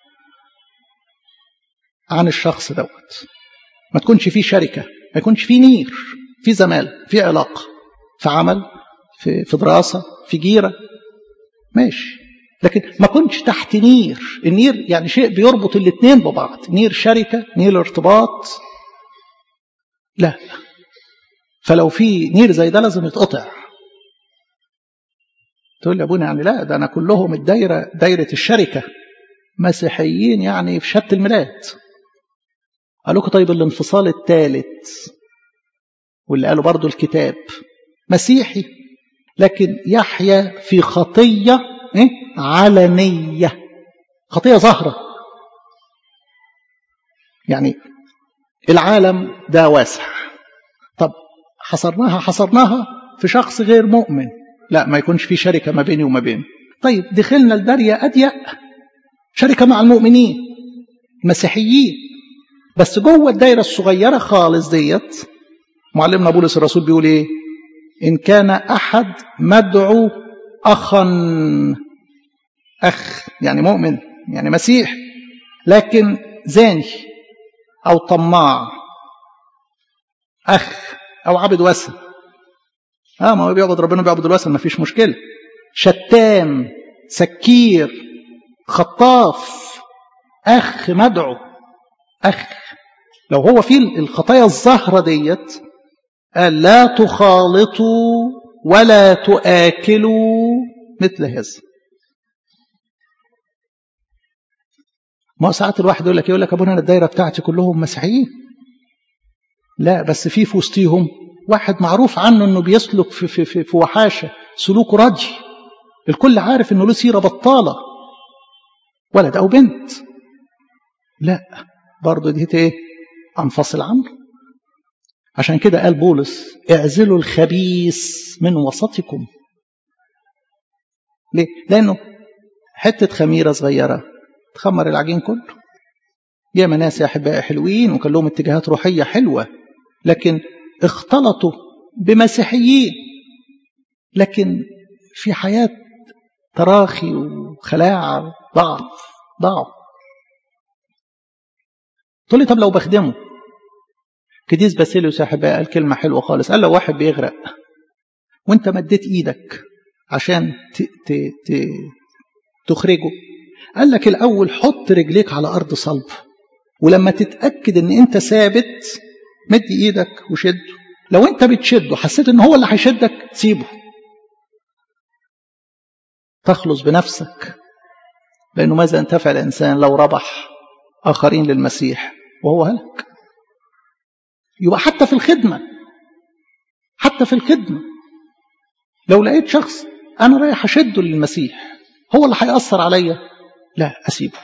عن الشخص دوت، ما تكونش فيه شركة، ما يكونش فيه نير، في زمالة، في علاقة، في عمل، في, في دراسة، في جيرة، ماشي، لكن ما كنتش تحت نير. النير يعني شيء بيربط الاثنين ببعض، نير شركة، نير ارتباط، لا. فلو في نير زي ده لازم يتقطع. تقول لي ابونا يعني لا، ده انا كلهم الدايره دايره الشركه، مسيحيين يعني في شتى الميلاد. قالوا لكم طيب الانفصال الثالث، واللي قالوا برضو الكتاب مسيحي لكن يحيا في خطيه إيه؟ علنيه، خطيه ظاهره. يعني العالم ده واسع، طب حصرناها حصرناها في شخص غير مؤمن، لا ما يكونش في شركة ما بيني وما بينه. طيب دخلنا الدارية أضيق، شركة مع المؤمنين مسيحيين، بس جوه الدائرة الصغيرة خالص ديت معلمنا بولس الرسول بيقول ايه؟ إن كان أحد مدعو أخا، أخ يعني مؤمن يعني مسيح، لكن زاني أو طماع، أخ أو عبد وثن، اه ما هو بيعبد ربنا بيعبد الوثن ما فيش مشكلة، شتام، سكير، خطاف، أخ مدعو، أخ، لو هو في الخطايا الظاهرة ديت قال لا تخالطوا ولا تآكلوا مثل هذا. ما ساعات الواحد يقول لك يقول لك ابونا الدايرة بتاعتي كلهم مسيحيين، لا بس في في وسطيهم واحد معروف عنه انه بيسلك في في في, في وحاشه، سلوكه رجي، الكل عارف انه له سيره بطاله، ولد او بنت، لا برضه دي ايه؟ انفصل عنه. عشان كده قال بولس اعزلوا الخبيث من وسطكم. ليه؟ لانه حته خميره صغيره تخمر العجين كله. ياما ناس يا احبائي حلوين وكان لهم اتجاهات روحيه حلوه، لكن اختلطوا بمسيحيين، لكن في حياة تراخي وخلاعة، ضعف ضعف. تقول لي طب لو بخدمه، قديس باسيليوس يا احبائي قال كلمة حلوة خالص، قال لو واحد بيغرق وانت مديت ايدك عشان ت ت ت تخرجه، قال لك الاول حط رجليك على ارض صلب، ولما تتأكد ان انت ثابت مد ايدك وشده. لو انت بتشده حسيت ان هو اللي هيشدك سيبه، تخلص بنفسك، لانه ماذا انتفع الانسان لو ربح اخرين للمسيح وهو هلك. يبقى حتى في الخدمه، حتى في الخدمه لو لقيت شخص انا رايح اشده للمسيح هو اللي هيأثر عليا، لا اسيبه.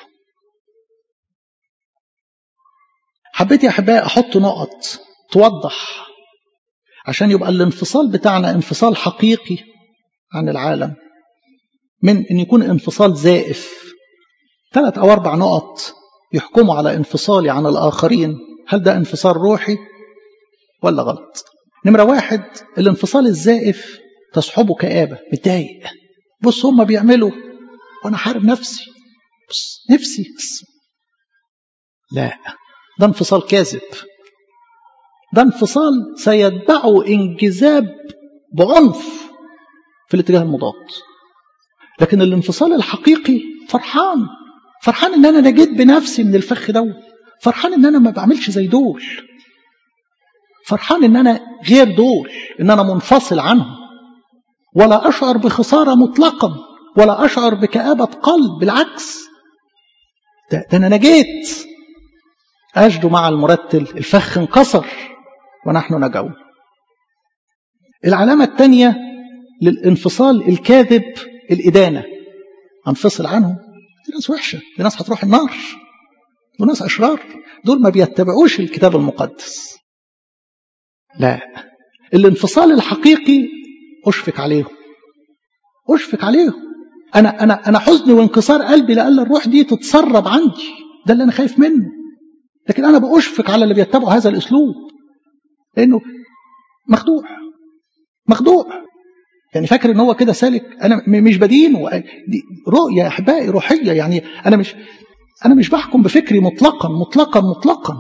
حبيت يا احبائي احط نقط توضح عشان يبقى الانفصال بتاعنا انفصال حقيقي عن العالم، من ان يكون انفصال زائف. ثلاث او اربع نقط يحكموا على انفصالي عن الاخرين، هل ده انفصال روحي ولا غلط؟ نمرة واحد، الانفصال الزائف تصحبه كآبة، متضايق، بص هم بيعملوا وانا حارب نفسي، بص نفسي بس. لا، ده انفصال كاذب، ده انفصال سيتبعه انجذاب بعنف في الاتجاه المضاد. لكن الانفصال الحقيقي فرحان، فرحان ان انا نجيت بنفسي من الفخ ده، فرحان ان انا ما بعملش زي دول، فرحان ان انا غير دول، ان انا منفصل عنهم، ولا اشعر بخسارة مطلقا، ولا اشعر بكآبة قلب، بالعكس ده, ده انا نجيت. اجد مع المرتل الفخ انكسر ونحن نجون. العلامة الثانية للانفصال الكاذب الإدانة، انفصل عنهم، دي ناس وحشة، دي ناس هتروح النار، دول ناس أشرار، دول ما بيتبعوش الكتاب المقدس. لا، الانفصال الحقيقي أشفق عليهم، أشفق عليهم. أنا أنا أنا حزني وانكسار قلبي لألا الروح دي تتسرب عندي، ده اللي أنا خايف منه. لكن أنا بأشفق على اللي بيتبعوا هذا الأسلوب، لأنه مخدوع مخدوع يعني فاكر ان هو كده سالك. انا مش بدين، دي رؤيه يا احبائي روحيه، يعني انا مش انا مش بحكم بفكري مطلقا مطلقا مطلقا.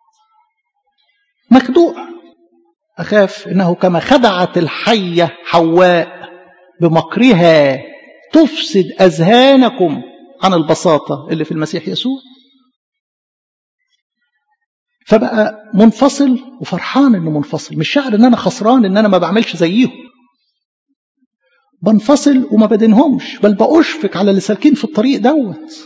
مخدوع. اخاف انه كما خدعت الحيه حواء بمكرها تفسد اذهانكم عن البساطه اللي في المسيح يسوع. فبقى منفصل وفرحان انه منفصل، مش شاعر ان انا خسران ان انا ما بعملش زيهم. بنفصل وما بدينهمش، بل بأشفق على اللي سالكين في الطريق دوت.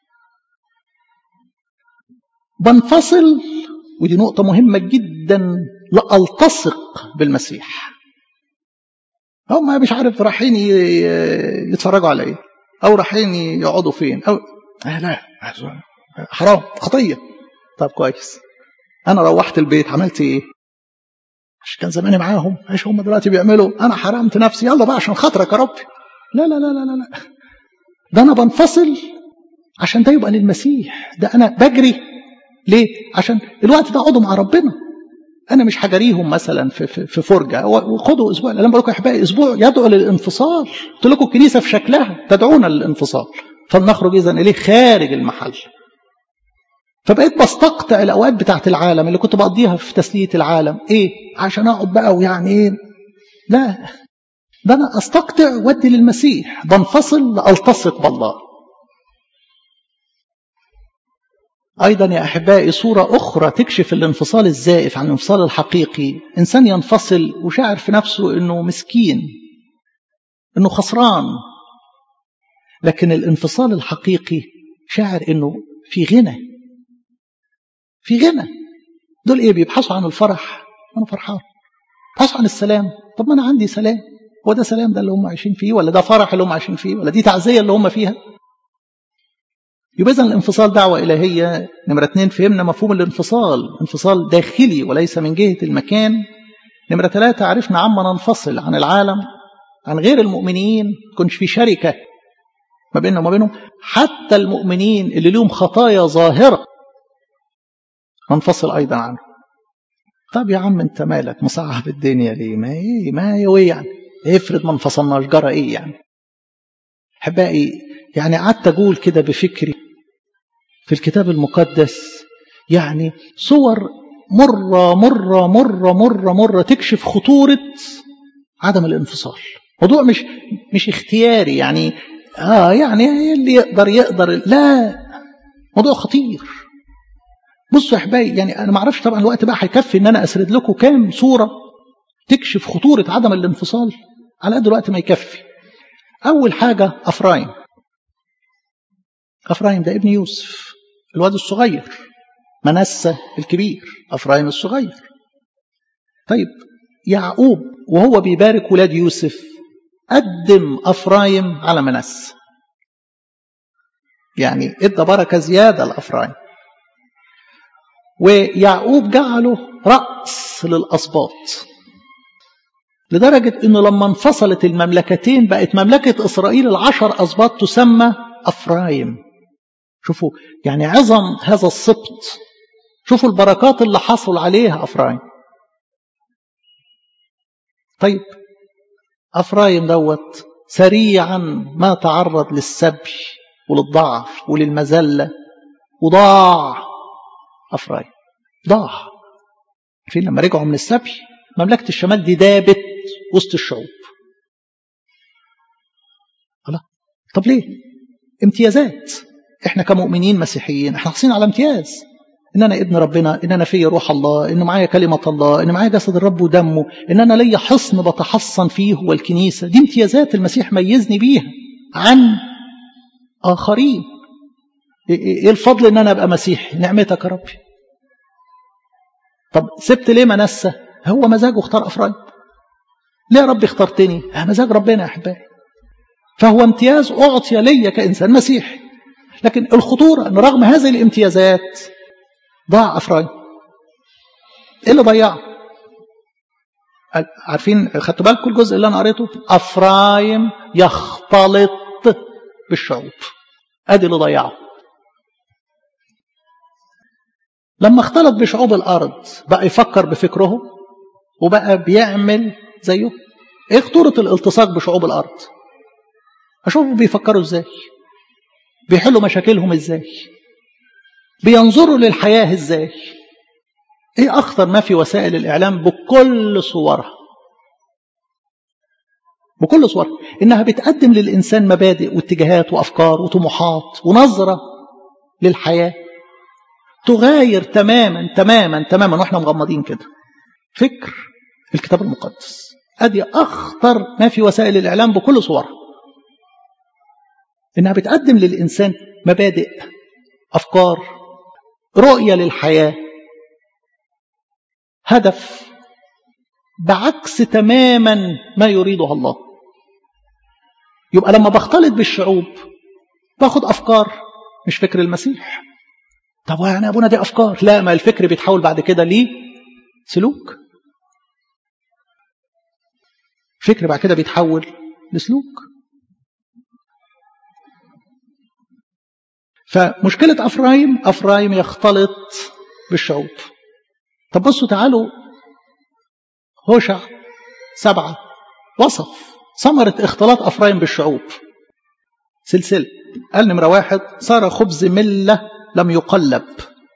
بنفصل، ودي نقطة مهمة جدا، لألتصق بالمسيح. هم مش عارف رايحين يتفرجوا على ايه، او رايحين يقعدوا فين، او آه لا حرام خطية. طب كويس، انا روحت البيت عملت ايه؟ مش كان زماني معاهم، ايش هم دلوقتي بيعملوا؟ انا حرمت نفسي، يلا بقى عشان خاطرك يا ربي. لا لا لا لا لا، ده انا بنفصل عشان ده يبقى للمسيح. ده انا بجري ليه؟ عشان الوقت ده اقعدوا مع ربنا. انا مش هجريهم مثلا في في, في فرجه وخدوا اسبوع. انا بقول لكم يا احبائي اسبوع يدعو للانفصال. قلت لكم الكنيسه في شكلها تدعونا للانفصال، فلنخرج اذا اليه خارج المحل. فبقيت بستقطع الاوقات بتاعت العالم اللي كنت بقضيها في تسليه العالم، ايه عشان اقعد بقى ويعني ايه؟ لا، ده انا استقطع ودي للمسيح. بنفصل لالتصق بالله. ايضا يا احبائي صوره اخرى تكشف الانفصال الزائف عن الانفصال الحقيقي. انسان ينفصل وشاعر في نفسه انه مسكين، انه خسران، لكن الانفصال الحقيقي شاعر انه في غنى، في غنى. دول ايه؟ بيبحثوا عن الفرح، انا فرحان. بيبحثوا عن السلام، طب ما انا عندي سلام. هو ده سلام ده اللي هم عايشين فيه، ولا ده فرح اللي هم عايشين فيه، ولا دي تعزيه اللي هم فيها؟ يبقى إذن الانفصال دعوة إلهية. نمرة اتنين، فهمنا مفهوم الانفصال، انفصال داخلي وليس من جهة المكان. نمرة ثلاثة، عرفنا عما ننفصل عن العالم، عن غير المؤمنين، كنش في شركة ما بيننا وما بينهم. حتى المؤمنين اللي لهم خطايا ظاهرة ننفصل أيضا عنه. طب يا عم انت مالك مصعب الدنيا ليه؟ ما ايه ما ايه يعني؟ افرض ما انفصلناش جرى ايه يعني؟ احبائي يعني قعدت اقول كده بفكري في الكتاب المقدس، يعني صور مرة مرة مرة مرة مرة تكشف خطورة عدم الانفصال. موضوع مش مش اختياري يعني اه يعني اللي يقدر يقدر، لا، موضوع خطير. بصوا يا احبائي، يعني انا ما اعرفش طبعا الوقت بقى هيكفي ان انا اسرد لكم كام صورة تكشف خطورة عدم الانفصال، على قد الوقت ما يكفي. اول حاجة افرايم. افرايم ده ابن يوسف الواد الصغير، منسى الكبير، افرايم الصغير. طيب يعقوب وهو بيبارك ولاد يوسف قدم افرايم على منسى، يعني ادى بركه زياده لافرايم. ويعقوب جعله راس للاسباط، لدرجه انه لما انفصلت المملكتين بقت مملكه اسرائيل العشر اسباط تسمى افرايم. شوفوا يعني عظم هذا السبط، شوفوا البركات اللي حصل عليها افرايم. طيب افرايم دوت سريعا ما تعرض للسبي وللضعف وللمذله، وضاع افرايم، ضاع. في لما رجعوا من السبي مملكه الشمال دي دابت وسط الشعوب. الله، طب ليه؟ امتيازات. احنا كمؤمنين مسيحيين احنا حاصلين على امتياز، ان انا ابن ربنا، ان انا في روح الله، ان معايا كلمه الله، ان معايا جسد الرب ودمه، ان انا ليا حصن بتحصن فيه هو الكنيسه. دي امتيازات المسيح ميزني بيها عن اخرين. ايه الفضل ان انا ابقى مسيحي؟ نعمتك يا ربي. طب سبت ليه منسى؟ هو مزاجه اختار افرايم. ليه يا رب اخترتني؟ مزاج ربنا يا احبائي. فهو امتياز اعطي ليا كانسان مسيحي، لكن الخطوره ان رغم هذه الامتيازات ضاع افرايم. ايه اللي ضيعه؟ عارفين، خدتوا بالكم الجزء اللي انا قريته؟ افرايم يختلط بالشعوب، ادي اللي ضيعه. لما اختلط بشعوب الارض بقى يفكر بفكرهم، وبقى بيعمل زيه. ايه خطورة الالتصاق بشعوب الارض؟ اشوفوا بيفكروا ازاي، بيحلوا مشاكلهم ازاي، بينظروا للحياة ازاي. ايه اخطر ما في وسائل الاعلام بكل صورها، بكل صورها، انها بتقدم للانسان مبادئ واتجاهات وافكار وطموحات ونظرة للحياة تغاير تماما تماما تماما واحنا مغمضين كده فكر الكتاب المقدس. ادي اخطر ما في وسائل الاعلام بكل صورها، انها بتقدم للانسان مبادئ، افكار، رؤية للحياة، هدف بعكس تماما ما يريده الله. يبقى لما بختلط بالشعوب باخد افكار مش فكر المسيح. طب يعني ابونا دي افكار، لا، ما الفكر بيتحول بعد كده ليه سلوك. فكر بعد كده بيتحول لسلوك. فمشكلة افرايم، افرايم يختلط بالشعوب. طب بصوا تعالوا هوشع سبعة وصف ثمرة اختلاط افرايم بالشعوب سلسلة. قال نمرة واحد: صار خبز ملة لم يقلب.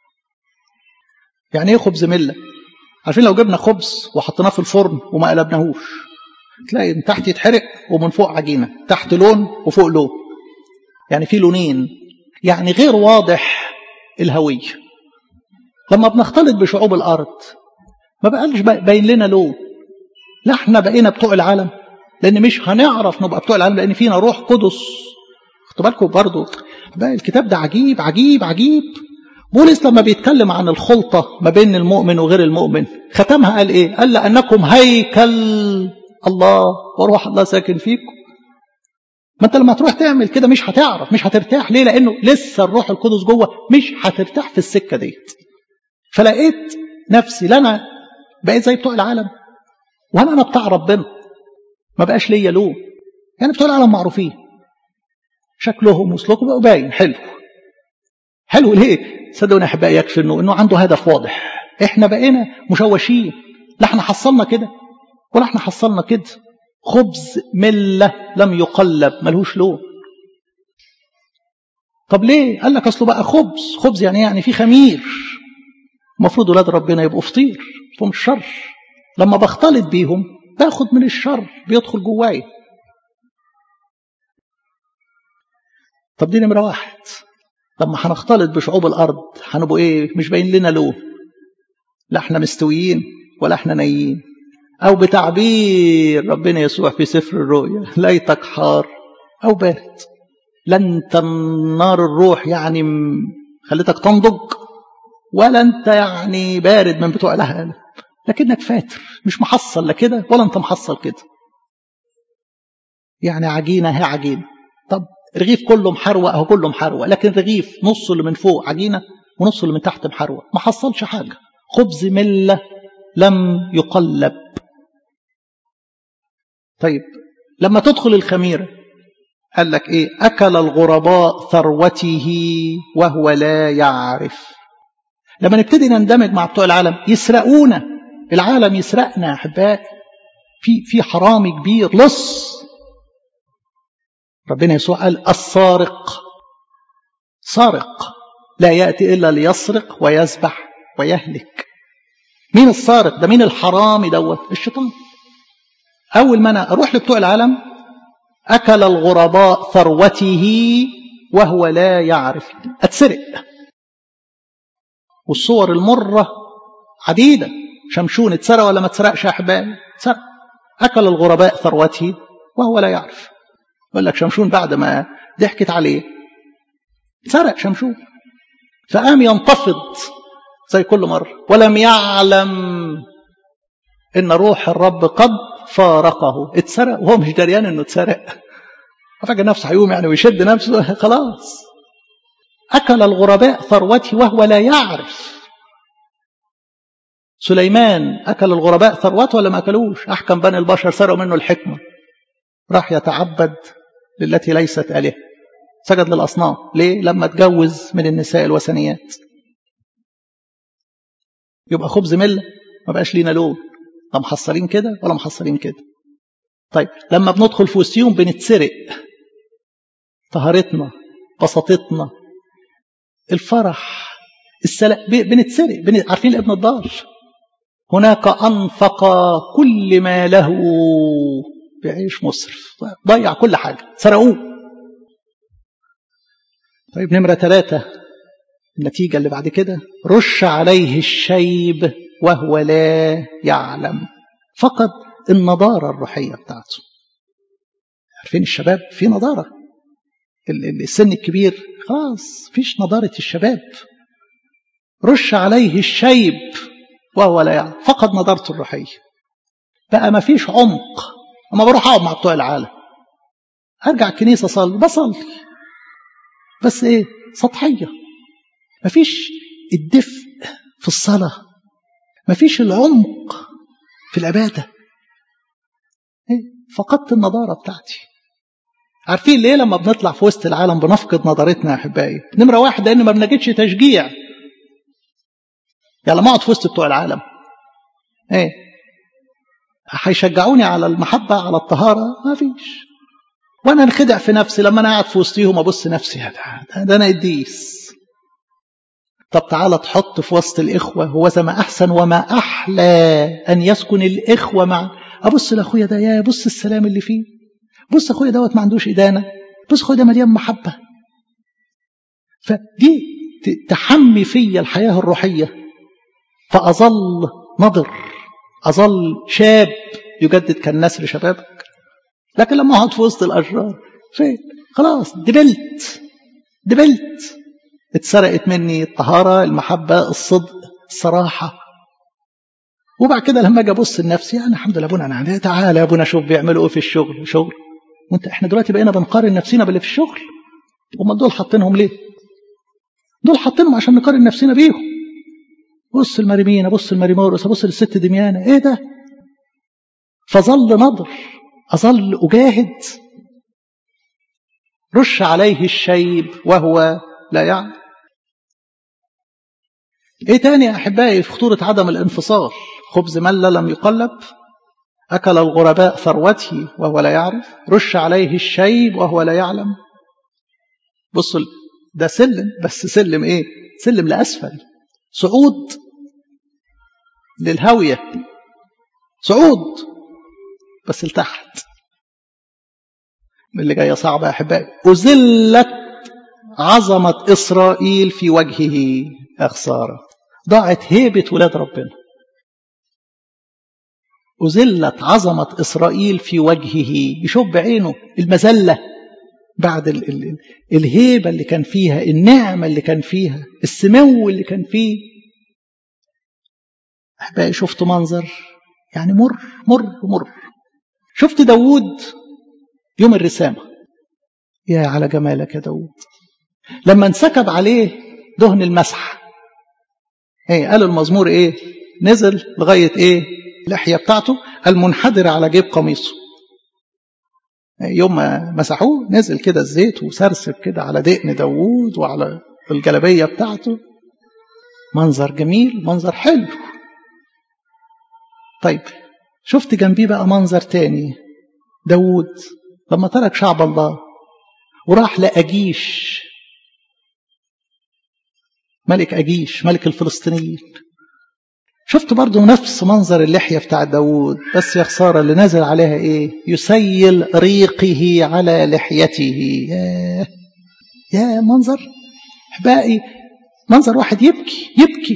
يعني ايه خبز ملة؟ عارفين لو جبنا خبز وحطيناه في الفرن وما قلبناهوش تلاقي من تحت يتحرق ومن فوق عجينة، تحت لون وفوق لون، يعني في لونين، يعني غير واضح الهوية. لما بنختلط بشعوب الأرض ما بقالش باين لنا لون، لا احنا بقينا بتوع العالم، لأن مش هنعرف نبقى بتوع العالم لأن فينا روح قدس. خدوا بالكم برضو بقى الكتاب ده عجيب عجيب عجيب. بولس لما بيتكلم عن الخلطة ما بين المؤمن وغير المؤمن ختمها قال ايه؟ قال لأنكم هيكل الله وروح الله ساكن فيكم. ما انت لما تروح تعمل كده مش هتعرف، مش هترتاح. ليه؟ لأنه لسه الروح القدس جوه، مش هترتاح في السكة ديت. فلقيت نفسي لنا بقيت زي بتوع العالم وانا انا بتاع ربنا، ما بقاش ليا لون. يعني بتوع العالم معروفين شكلهم وسلوكهم بقوا باين حلو حلو. ليه؟ صدقوني يا احبائي يكفي انه انه عنده هدف واضح. احنا بقينا مشوشين، لا احنا حصلنا كده ولا احنا حصلنا كده. خبز ملة لم يقلب، ملهوش لون. طب ليه؟ قال لك اصله بقى خبز. خبز يعني يعني في خمير. المفروض ولاد ربنا يبقوا فطير فهم الشر. لما بختلط بيهم باخد من الشر بيدخل جواي. طب دي نمرة واحد. لما هنختلط بشعوب الأرض هنبقوا إيه؟ مش باين لنا لون، لا احنا مستويين ولا احنا نايين. أو بتعبير ربنا يسوع في سفر الرؤيا: ليتك حار أو بارد. لا انت النار الروح يعني خليتك تنضج، ولا انت يعني بارد من بتوع الهالة، لكنك فاتر مش محصل لا كده ولا انت محصل كده. يعني عجينة هي عجينة. طب رغيف كله محروق اهو كله محروق، لكن رغيف نص اللي من فوق عجينة ونص اللي من تحت محروق، ما حصلش حاجة. خبز ملة لم يقلب. طيب لما تدخل الخميرة قال لك ايه؟ اكل الغرباء ثروته وهو لا يعرف. لما نبتدي نندمج مع بتوع العالم يسرقونا، العالم يسرقنا يا احبائي، في في حرامي كبير لص. ربنا يسوع قال: السارق سارق لا يأتي إلا ليسرق ويذبح ويهلك. مين السارق ده؟ مين الحرامي دوت؟ الشيطان. أول ما أنا أروح لبتوع العالم: أكل الغرباء ثروته وهو لا يعرف. أتسرق. والصور المرة عديدة. شمشون اتسرق ولا ما اتسرقش يا أحبائي؟ اتسرق. أكل الغرباء ثروته وهو لا يعرف. يقول لك شمشون بعد ما ضحكت عليه سرق شمشون، فقام ينتفض زي كل مرة ولم يعلم إن روح الرب قد فارقه. اتسرق وهو مش دريان إنه اتسرق. فجأة نفسه هيقوم يعني ويشد نفسه خلاص. أكل الغرباء ثروته وهو لا يعرف. سليمان أكل الغرباء ثروته ولا ما أكلوش؟ أحكم بني البشر سرقوا منه الحكمة، راح يتعبد للتي ليست آلهة، سجد للأصنام. ليه؟ لما اتجوز من النساء الوثنيات. يبقى خبز ملة ما بقاش لينا لون. لا محصلين كده ولا محصلين كده. طيب لما بندخل في وسطيهم بنتسرق، طهارتنا، بساطتنا، الفرح، السلام، بنتسرق. بن... عارفين الابن الضال هناك أنفق كل ما له بعيش مسرف، ضيع كل حاجة، سرقوه. طيب نمرة ثلاثة، النتيجة اللي بعد كده، رش عليه الشيب وهو لا يعلم، فقد النضارة الروحية بتاعته. عارفين الشباب في نضارة، السن الكبير خلاص فيش نضارة الشباب. رش عليه الشيب وهو لا يعلم، فقد نضارته الروحية، بقى ما فيش عمق. اما بروح اقعد مع بتوع العالم، ارجع الكنيسة اصلي، بصلي بس ايه، سطحية، ما فيش الدفء في الصلاة، ما فيش العمق في العبادة، فقدت النضارة بتاعتي. عارفين ليه لما بنطلع في وسط العالم بنفقد نضارتنا يا أحبائي؟ نمرة واحد لأن ما بنجدش تشجيع. يعني لما اقعد في وسط بتوع العالم ايه هيشجعوني على المحبة على الطهارة؟ ما فيش. وانا انخدع في نفسي لما انا قاعد في وسطيهم، ابص نفسي ده, ده انا قديس. طب تعالى تحط في وسط الإخوة، هو زي ما أحسن وما أحلى أن يسكن الإخوة مع. أبص لأخويا ده، يا بص السلام اللي فيه، بص أخويا دوت ما عندوش إدانة، بص أخويا ده مليان محبة. فدي تحمي فيا الحياة الروحية، فأظل نضر، أظل شاب يجدد كالنسر شبابك. لكن لما أقعد في وسط الأشرار فين؟ خلاص دبلت دبلت اتسرقت مني الطهارة، المحبة، الصدق، الصراحة. وبعد كده لما اجي ابص لنفسي، يعني الحمد لله ابونا انا تعالى يا ابونا شوف بيعملوا ايه في الشغل، شغل وانت احنا دلوقتي بقينا بنقارن نفسنا باللي في الشغل. هم دول حاطينهم ليه؟ دول حاطينهم عشان نقارن نفسنا بيهم. بص المريمين، ابص المريمورس، ابص للست دميانة، ايه ده؟ فظل نضر، اظل اجاهد. رش عليه الشيب وهو لا يعلم. ايه تاني يا احبائي في خطورة عدم الانفصال؟ خبز ملة لم يقلب، اكل الغرباء ثروته وهو لا يعرف، رش عليه الشيب وهو لا يعلم. بصوا ده سلم، بس سلم ايه؟ سلم لاسفل، صعود للهاوية، صعود بس لتحت. اللي جايه صعبه يا احبائي. أذلت عظمة إسرائيل في وجهه، يا خسارة، ضاعت هيبة ولاد ربنا. أذلت عظمة إسرائيل في وجهه، يشوف بعينه المذلة بعد ال ال الهيبة اللي كان فيها، النعمة اللي كان فيها، السمو اللي كان فيه. أحبائي شفت منظر يعني مر مر مر. شفت داود يوم الرسامة، يا على جمالك يا داود، لما انسكب عليه دهن المسح، ايه قال المزمور ايه؟ نزل لغاية ايه؟ اللحية بتاعته المنحدرة على جيب قميصه. يوم ما مسحوه نزل كده الزيت وسرسب كده على دقن داود وعلى الجلبية بتاعته. منظر جميل، منظر حلو. طيب شفت جنبيه بقى منظر تاني، داود لما ترك شعب الله وراح لأجيش، ملك أجيش ملك الفلسطينيين. شفت برضو نفس منظر اللحية بتاع داود، بس يا خسارة اللي نازل عليها ايه؟ يسيل ريقه على لحيته. يا يا منظر باقي، منظر واحد يبكي يبكي.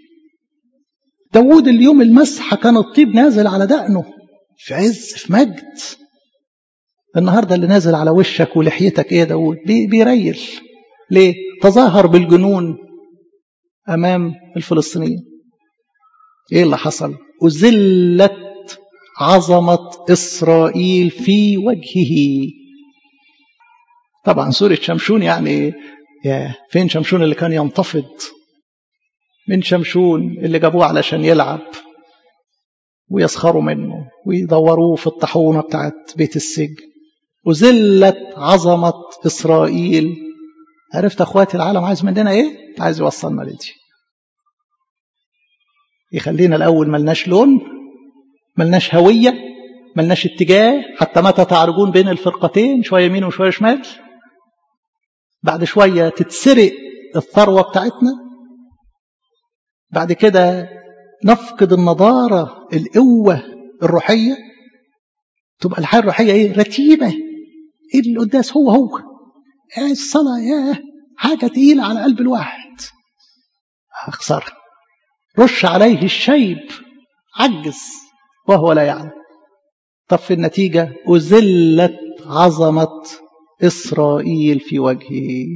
داود اليوم المسحة كان الطيب نازل على دقنه في عز في مجد. النهاردة اللي نازل على وشك ولحيتك ايه يا داود؟ بي بيريل ليه؟ تظاهر بالجنون أمام الفلسطينيين. ايه اللي حصل؟ أذلت عظمة إسرائيل في وجهه. طبعا سورة شمشون، يعني يا فين شمشون اللي كان ينتفض؟ من شمشون اللي جابوه علشان يلعب ويسخروا منه ويدوروه في الطاحونة بتاعت بيت السجن. أذلت عظمة إسرائيل. عرفت أخواتي العالم عايز مننا إيه؟ عايز يوصلنا لدي، يخلينا الأول ملناش لون، ملناش هوية، ملناش اتجاه. حتى متى تعرجون بين الفرقتين، شوية يمين وشوية شمال. بعد شوية تتسرق الثروة بتاعتنا، بعد كده نفقد النضارة، القوة الروحية، تبقى الحياة الروحية ايه؟ رتيبة. ايه القداس هو هو، ايه الصلاة، ياه حاجة تقيلة على قلب الواحد، اخسرها. رش عليه الشيب عجز وهو لا يعلم. طب في النتيجة أذلت عظمة إسرائيل في وجهه.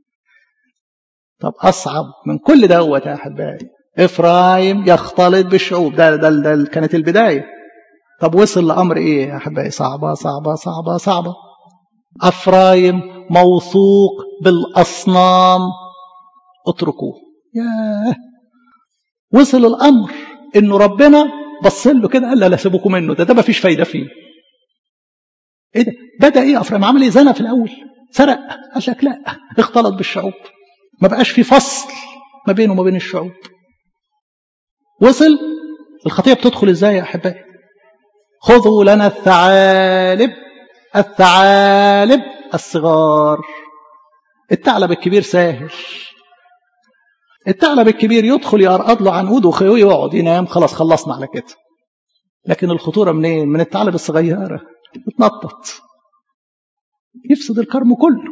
طب أصعب من كل دوت يا أحبائي، إفرايم يختلط بالشعوب، ده, ده, ده كانت البداية. طب وصل لأمر إيه يا أحبائي؟ صعبة صعبة صعبة صعبة. إفرايم موثوق بالأصنام اتركوه. ياه، وصل الأمر إنه ربنا بص له كده قال لا لا سيبوكم منه، ده ده ما فيش فايدة فيه. إيه ده؟ بدأ إيه إفرايم؟ عمل إيه؟ زنا في الأول، سرق، قال لك لا، اختلط بالشعوب، ما بقاش في فصل ما بينه وما بين الشعوب. وصل الخطية بتدخل إزاي يا أحبائي؟ خذوا لنا الثعالب، الثعالب الصغار. الثعلب الكبير ساهل، الثعلب الكبير يدخل يرقض له عنقود وخيوه يقعد ينام، خلاص خلصنا على كده. لكن الخطورة منين؟ من الثعلب الصغيرة، يتنطط يفسد الكرم كله.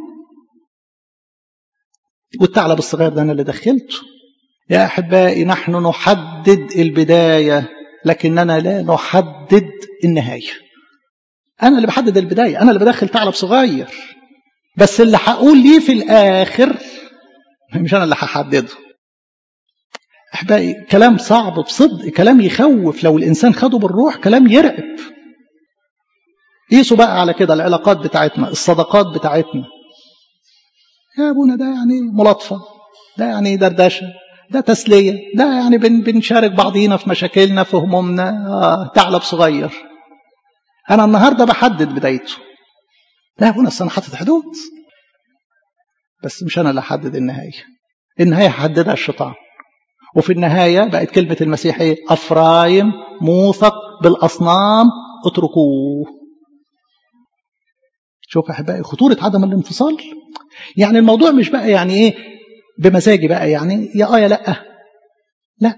والثعلب الصغير ده أنا اللي دخلته. يا أحبائي نحن نحدد البداية لكننا لا نحدد النهاية. أنا اللي بحدد البداية، أنا اللي بدخل ثعلب صغير، بس اللي هقول ليه في الآخر مش أنا اللي هحدده. أحبائي كلام صعب بصدق، كلام يخوف لو الإنسان خده بالروح، كلام يرعب. قيسوا بقى على كده العلاقات بتاعتنا، الصداقات بتاعتنا. يا أبونا ده يعني ملاطفة، ده يعني دردشة، ده تسلية، ده يعني بن بنشارك بعضينا في مشاكلنا في همومنا. آه ثعلب صغير. أنا النهاردة بحدد بدايته. لا يا أبونا أنا حاطط حدود، بس مش أنا اللي أحدد النهاية. النهاية هحددها الشيطان. وفي النهاية بقت كلمة المسيح ايه؟ أفرايم موثق بالأصنام اتركوه. شوف أحبائي خطورة عدم الانفصال. يعني الموضوع مش بقى يعني ايه بمزاجي بقى، يعني يا آه يا لأ، لا.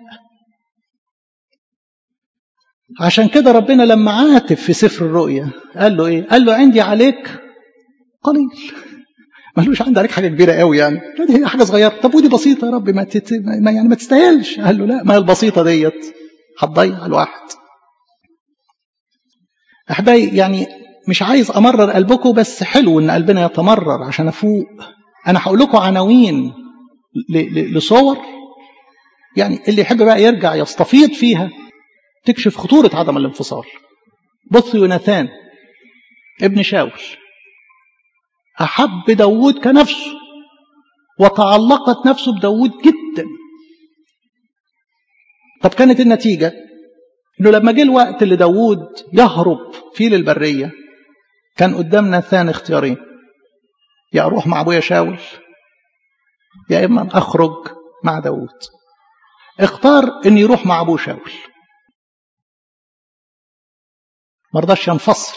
عشان كده ربنا لما عاتب في سفر الرؤيا قال له ايه؟ قال له عندي عليك قليل. ما قالوش عندي عليك حاجة كبيرة قوي، يعني دي هي حاجة صغيرة. طب ودي بسيطة يا رب، ما, تت... ما يعني ما تستاهلش. قال له لا، ما هي البسيطة ديت هتضيع الواحد. أحبائي يعني مش عايز أمرر قلبكم، بس حلو إن قلبنا يتمرر عشان أفوق. أنا هقول لكم عناوين ل... ل... لصور، يعني اللي يحب بقى يرجع يستفيض فيها تكشف خطورة عدم الانفصال. بص يوناثان ابن شاول أحب داود كنفسه، وتعلقت نفسه بداود جدا. طب كانت النتيجة إنه لما جه الوقت اللي داود يهرب فيه للبرية، كان قدام ناثان اختيارين: يا أروح مع أبويا شاول، يا إما أخرج مع داود. اختار إن يروح مع أبوه شاول، مرضاش ينفصل.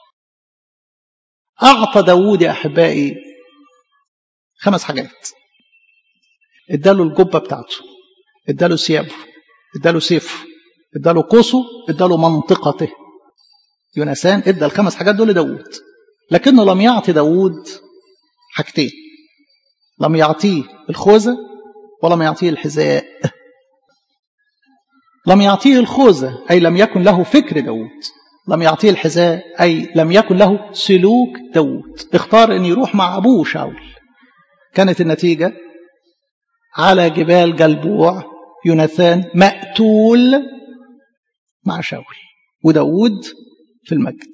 أعطى داود يا أحبائي خمس حاجات. اداله الجبة بتاعته، اداله ثيابه، اداله سيفه، اداله قوسه، اداله منطقته. يوناثان ادى الخمس حاجات دول لداود، لكنه لم يعطي داود حاجتين: لم يعطيه الخوذة ولم يعطيه الحذاء. لم يعطيه الخوذة أي لم يكن له فكر داود، لم يعطيه الحذاء أي لم يكن له سلوك داود. اختار أن يروح مع أبوه شاول. كانت النتيجة على جبال جلبوع يوناثان مقتول مع شاول، وداود في المجد.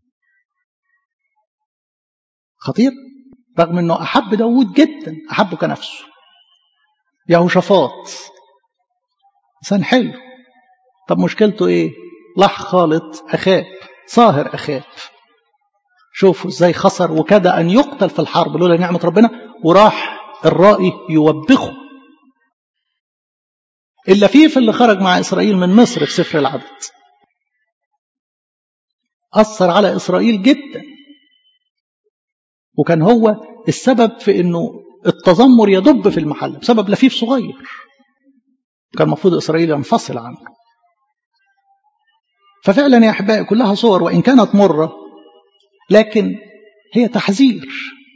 خطير، رغم أنه أحب داود جدا، أحبه كنفسه. يهوشافاط إنسان حلو، طب مشكلته إيه؟ لح خالط أخاب، صاهر أخاب. شوفوا إزاي خسر وكاد أن يقتل في الحرب لولا نعمة ربنا، وراح الرائي يوبخه. اللفيف اللي خرج مع إسرائيل من مصر في سفر العدد أثر على إسرائيل جدا، وكان هو السبب في أنه التذمر يدب في المحل بسبب لفيف صغير كان المفروض إسرائيل ينفصل عنه. ففعلا يا أحبائي كلها صور وإن كانت مرة لكن هي تحذير،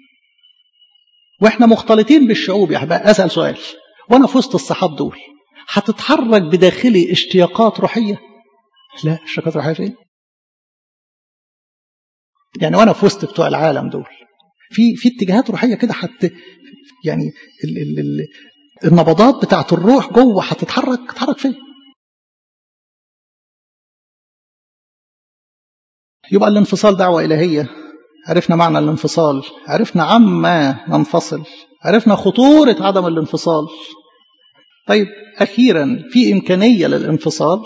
وإحنا مختلطين بالشعوب يا أحبائي. أسأل سؤال، وأنا في وسط الصحاب دول هتتحرك بداخلي اشتياقات روحية؟ لا، اشتياقات روحية فين؟ يعني وأنا في وسط بتوع العالم دول في في اتجاهات روحية كده، حتى يعني ال ال ال النبضات بتاعت الروح جوه هتتحرك، تتحرك فين؟ يبقى الانفصال دعوة إلهية. عرفنا معنى الانفصال، عرفنا عما ننفصل، عرفنا خطورة عدم الانفصال. طيب أخيرا في إمكانية للانفصال.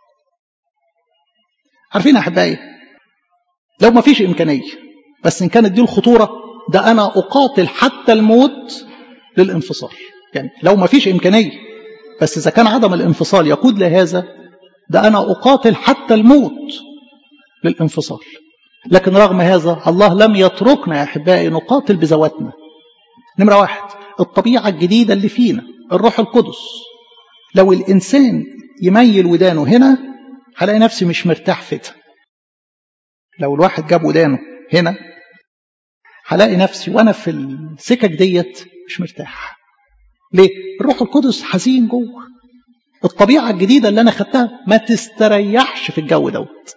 عارفين أحبائي لو ما فيش إمكانية بس إن كانت دي الخطورة، ده أنا أقاتل حتى الموت للانفصال. يعني لو ما فيش إمكانية بس إذا كان عدم الانفصال يقود لهذا، ده أنا أقاتل حتى الموت للانفصال. لكن رغم هذا الله لم يتركنا يا أحبائي نقاتل بذواتنا. نمرة واحد، الطبيعة الجديدة اللي فينا الروح القدس. لو الإنسان يميل ودانه هنا هلاقي نفسي مش مرتاح فيها. لو الواحد جاب ودانه هنا هلاقي نفسي وأنا في السكك ديت مش مرتاح. ليه؟ الروح القدس حزين جوه. الطبيعة الجديدة اللي أنا خدتها ما تستريحش في الجو دوت.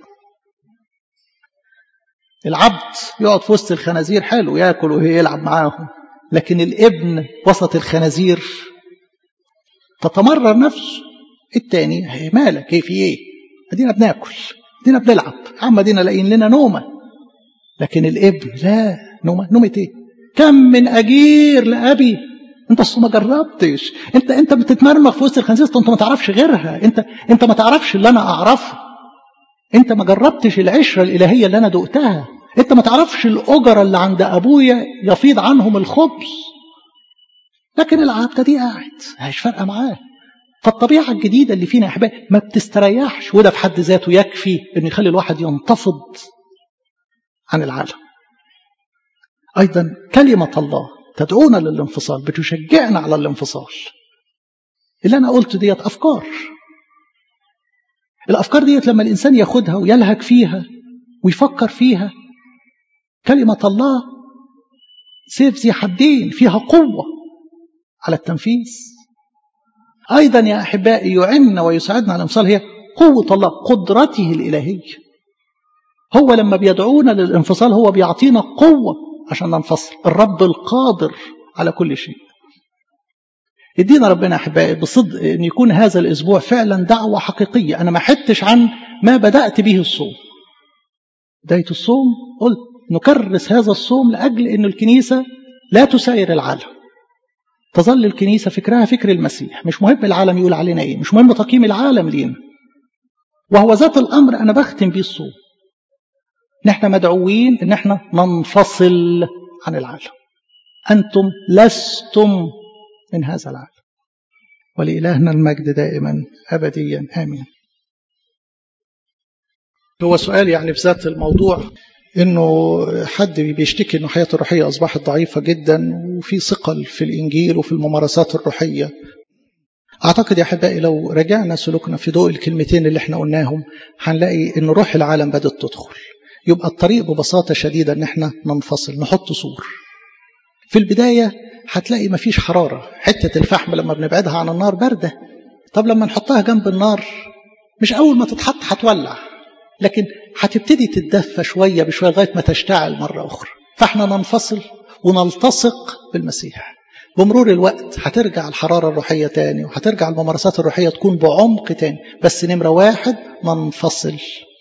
العبد يقعد في وسط الخنازير حلو، ياكل ويلعب معاهم، لكن الابن وسط الخنازير تتمرر نفسه. التاني مالك ايه في ايه؟ ادينا بناكل، ادينا بنلعب، عم ادينا لاقيين لنا نومه. لكن الابن لا، نومه نومه ايه؟ كم من اجير لابي، انت اصلا ما جربتش، انت انت بتتمرمغ في وسط الخنازير، انت ما تعرفش غيرها، انت انت ما تعرفش اللي انا اعرفه، انت ما جربتش العشره الالهيه اللي انا دقتها، انت ما تعرفش الاجره اللي عند ابويا يفيض عنهم الخبز. لكن العبد دي قاعد مش فارقه معاه. فالطبيعه الجديده اللي فينا يا احبائي ما بتستريحش، وده في حد ذاته يكفي انه يخلي الواحد ينتفض عن العالم. ايضا كلمه الله تدعونا للانفصال، بتشجعنا على الانفصال. اللي انا قلت ديت افكار، الافكار ديت لما الانسان ياخدها ويلهج فيها ويفكر فيها، كلمه الله سيف ذي حدين، فيها قوه على التنفيذ. أيضا يا أحبائي يعيننا ويساعدنا على الانفصال هي قوة الله، قدرته الإلهية. هو لما بيدعونا للانفصال هو بيعطينا قوة عشان ننفصل. الرب القادر على كل شيء. يدينا ربنا أحبائي بصدق أن يكون هذا الأسبوع فعلا دعوة حقيقية. أنا ما حدتش عن ما بدأت به الصوم. بداية الصوم قلت نكرس هذا الصوم لأجل أن الكنيسة لا تساير العالم، تظل الكنيسة فكرها فكر المسيح. مش مهم العالم يقول علينا ايه، مش مهم تقييم العالم لينا. وهو ذات الأمر أنا بختم بيه الصوم. نحن مدعوين إن احنا ننفصل عن العالم. أنتم لستم من هذا العالم. ولإلهنا المجد دائما أبديا آمين. هو سؤال يعني في ذات الموضوع، إنه حد بيشتكي إنه حياته الروحية أصبحت ضعيفة جدا وفي ثقل في الإنجيل وفي الممارسات الروحية. أعتقد يا أحبائي لو رجعنا سلوكنا في ضوء الكلمتين اللي احنا قلناهم هنلاقي إن روح العالم بدأت تدخل. يبقى الطريق ببساطة شديدة إن احنا ننفصل، نحط سور. في البداية هتلاقي مفيش حرارة، حتة الفحم لما بنبعدها عن النار باردة. طب لما نحطها جنب النار مش أول ما تتحط هتولع، لكن هتبتدي تتدفى شوية بشوية لغاية ما تشتعل مرة أخرى. فاحنا ننفصل ونلتصق بالمسيح. بمرور الوقت هترجع الحرارة الروحية تاني، وهترجع الممارسات الروحية تكون بعمق تاني. بس نمرة واحد ننفصل.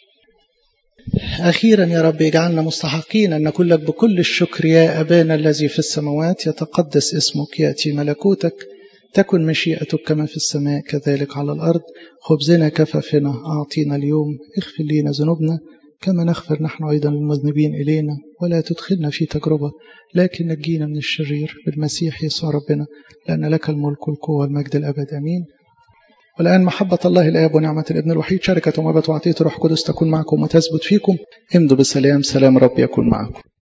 أخيرا يا رب اجعلنا مستحقين أن نقول لك بكل الشكر: يا أبانا الذي في السماوات يتقدس اسمك، يأتي ملكوتك، تكن مشيئتك كما في السماء كذلك على الأرض. خبزنا كفافنا أعطينا اليوم، اغفر لنا ذنوبنا كما نغفر نحن أيضا للمذنبين إلينا، ولا تدخلنا في تجربة لكن نجينا من الشرير، بالمسيح يسوع ربنا، لأن لك الملك والقوة والمجد الأبد. آمين. والآن محبة الله الآب ونعمة الابن الوحيد شركة ومحبة وعطية روح قدس تكون معكم وتثبت فيكم. امضوا بالسلام، سلام رب يكون معكم.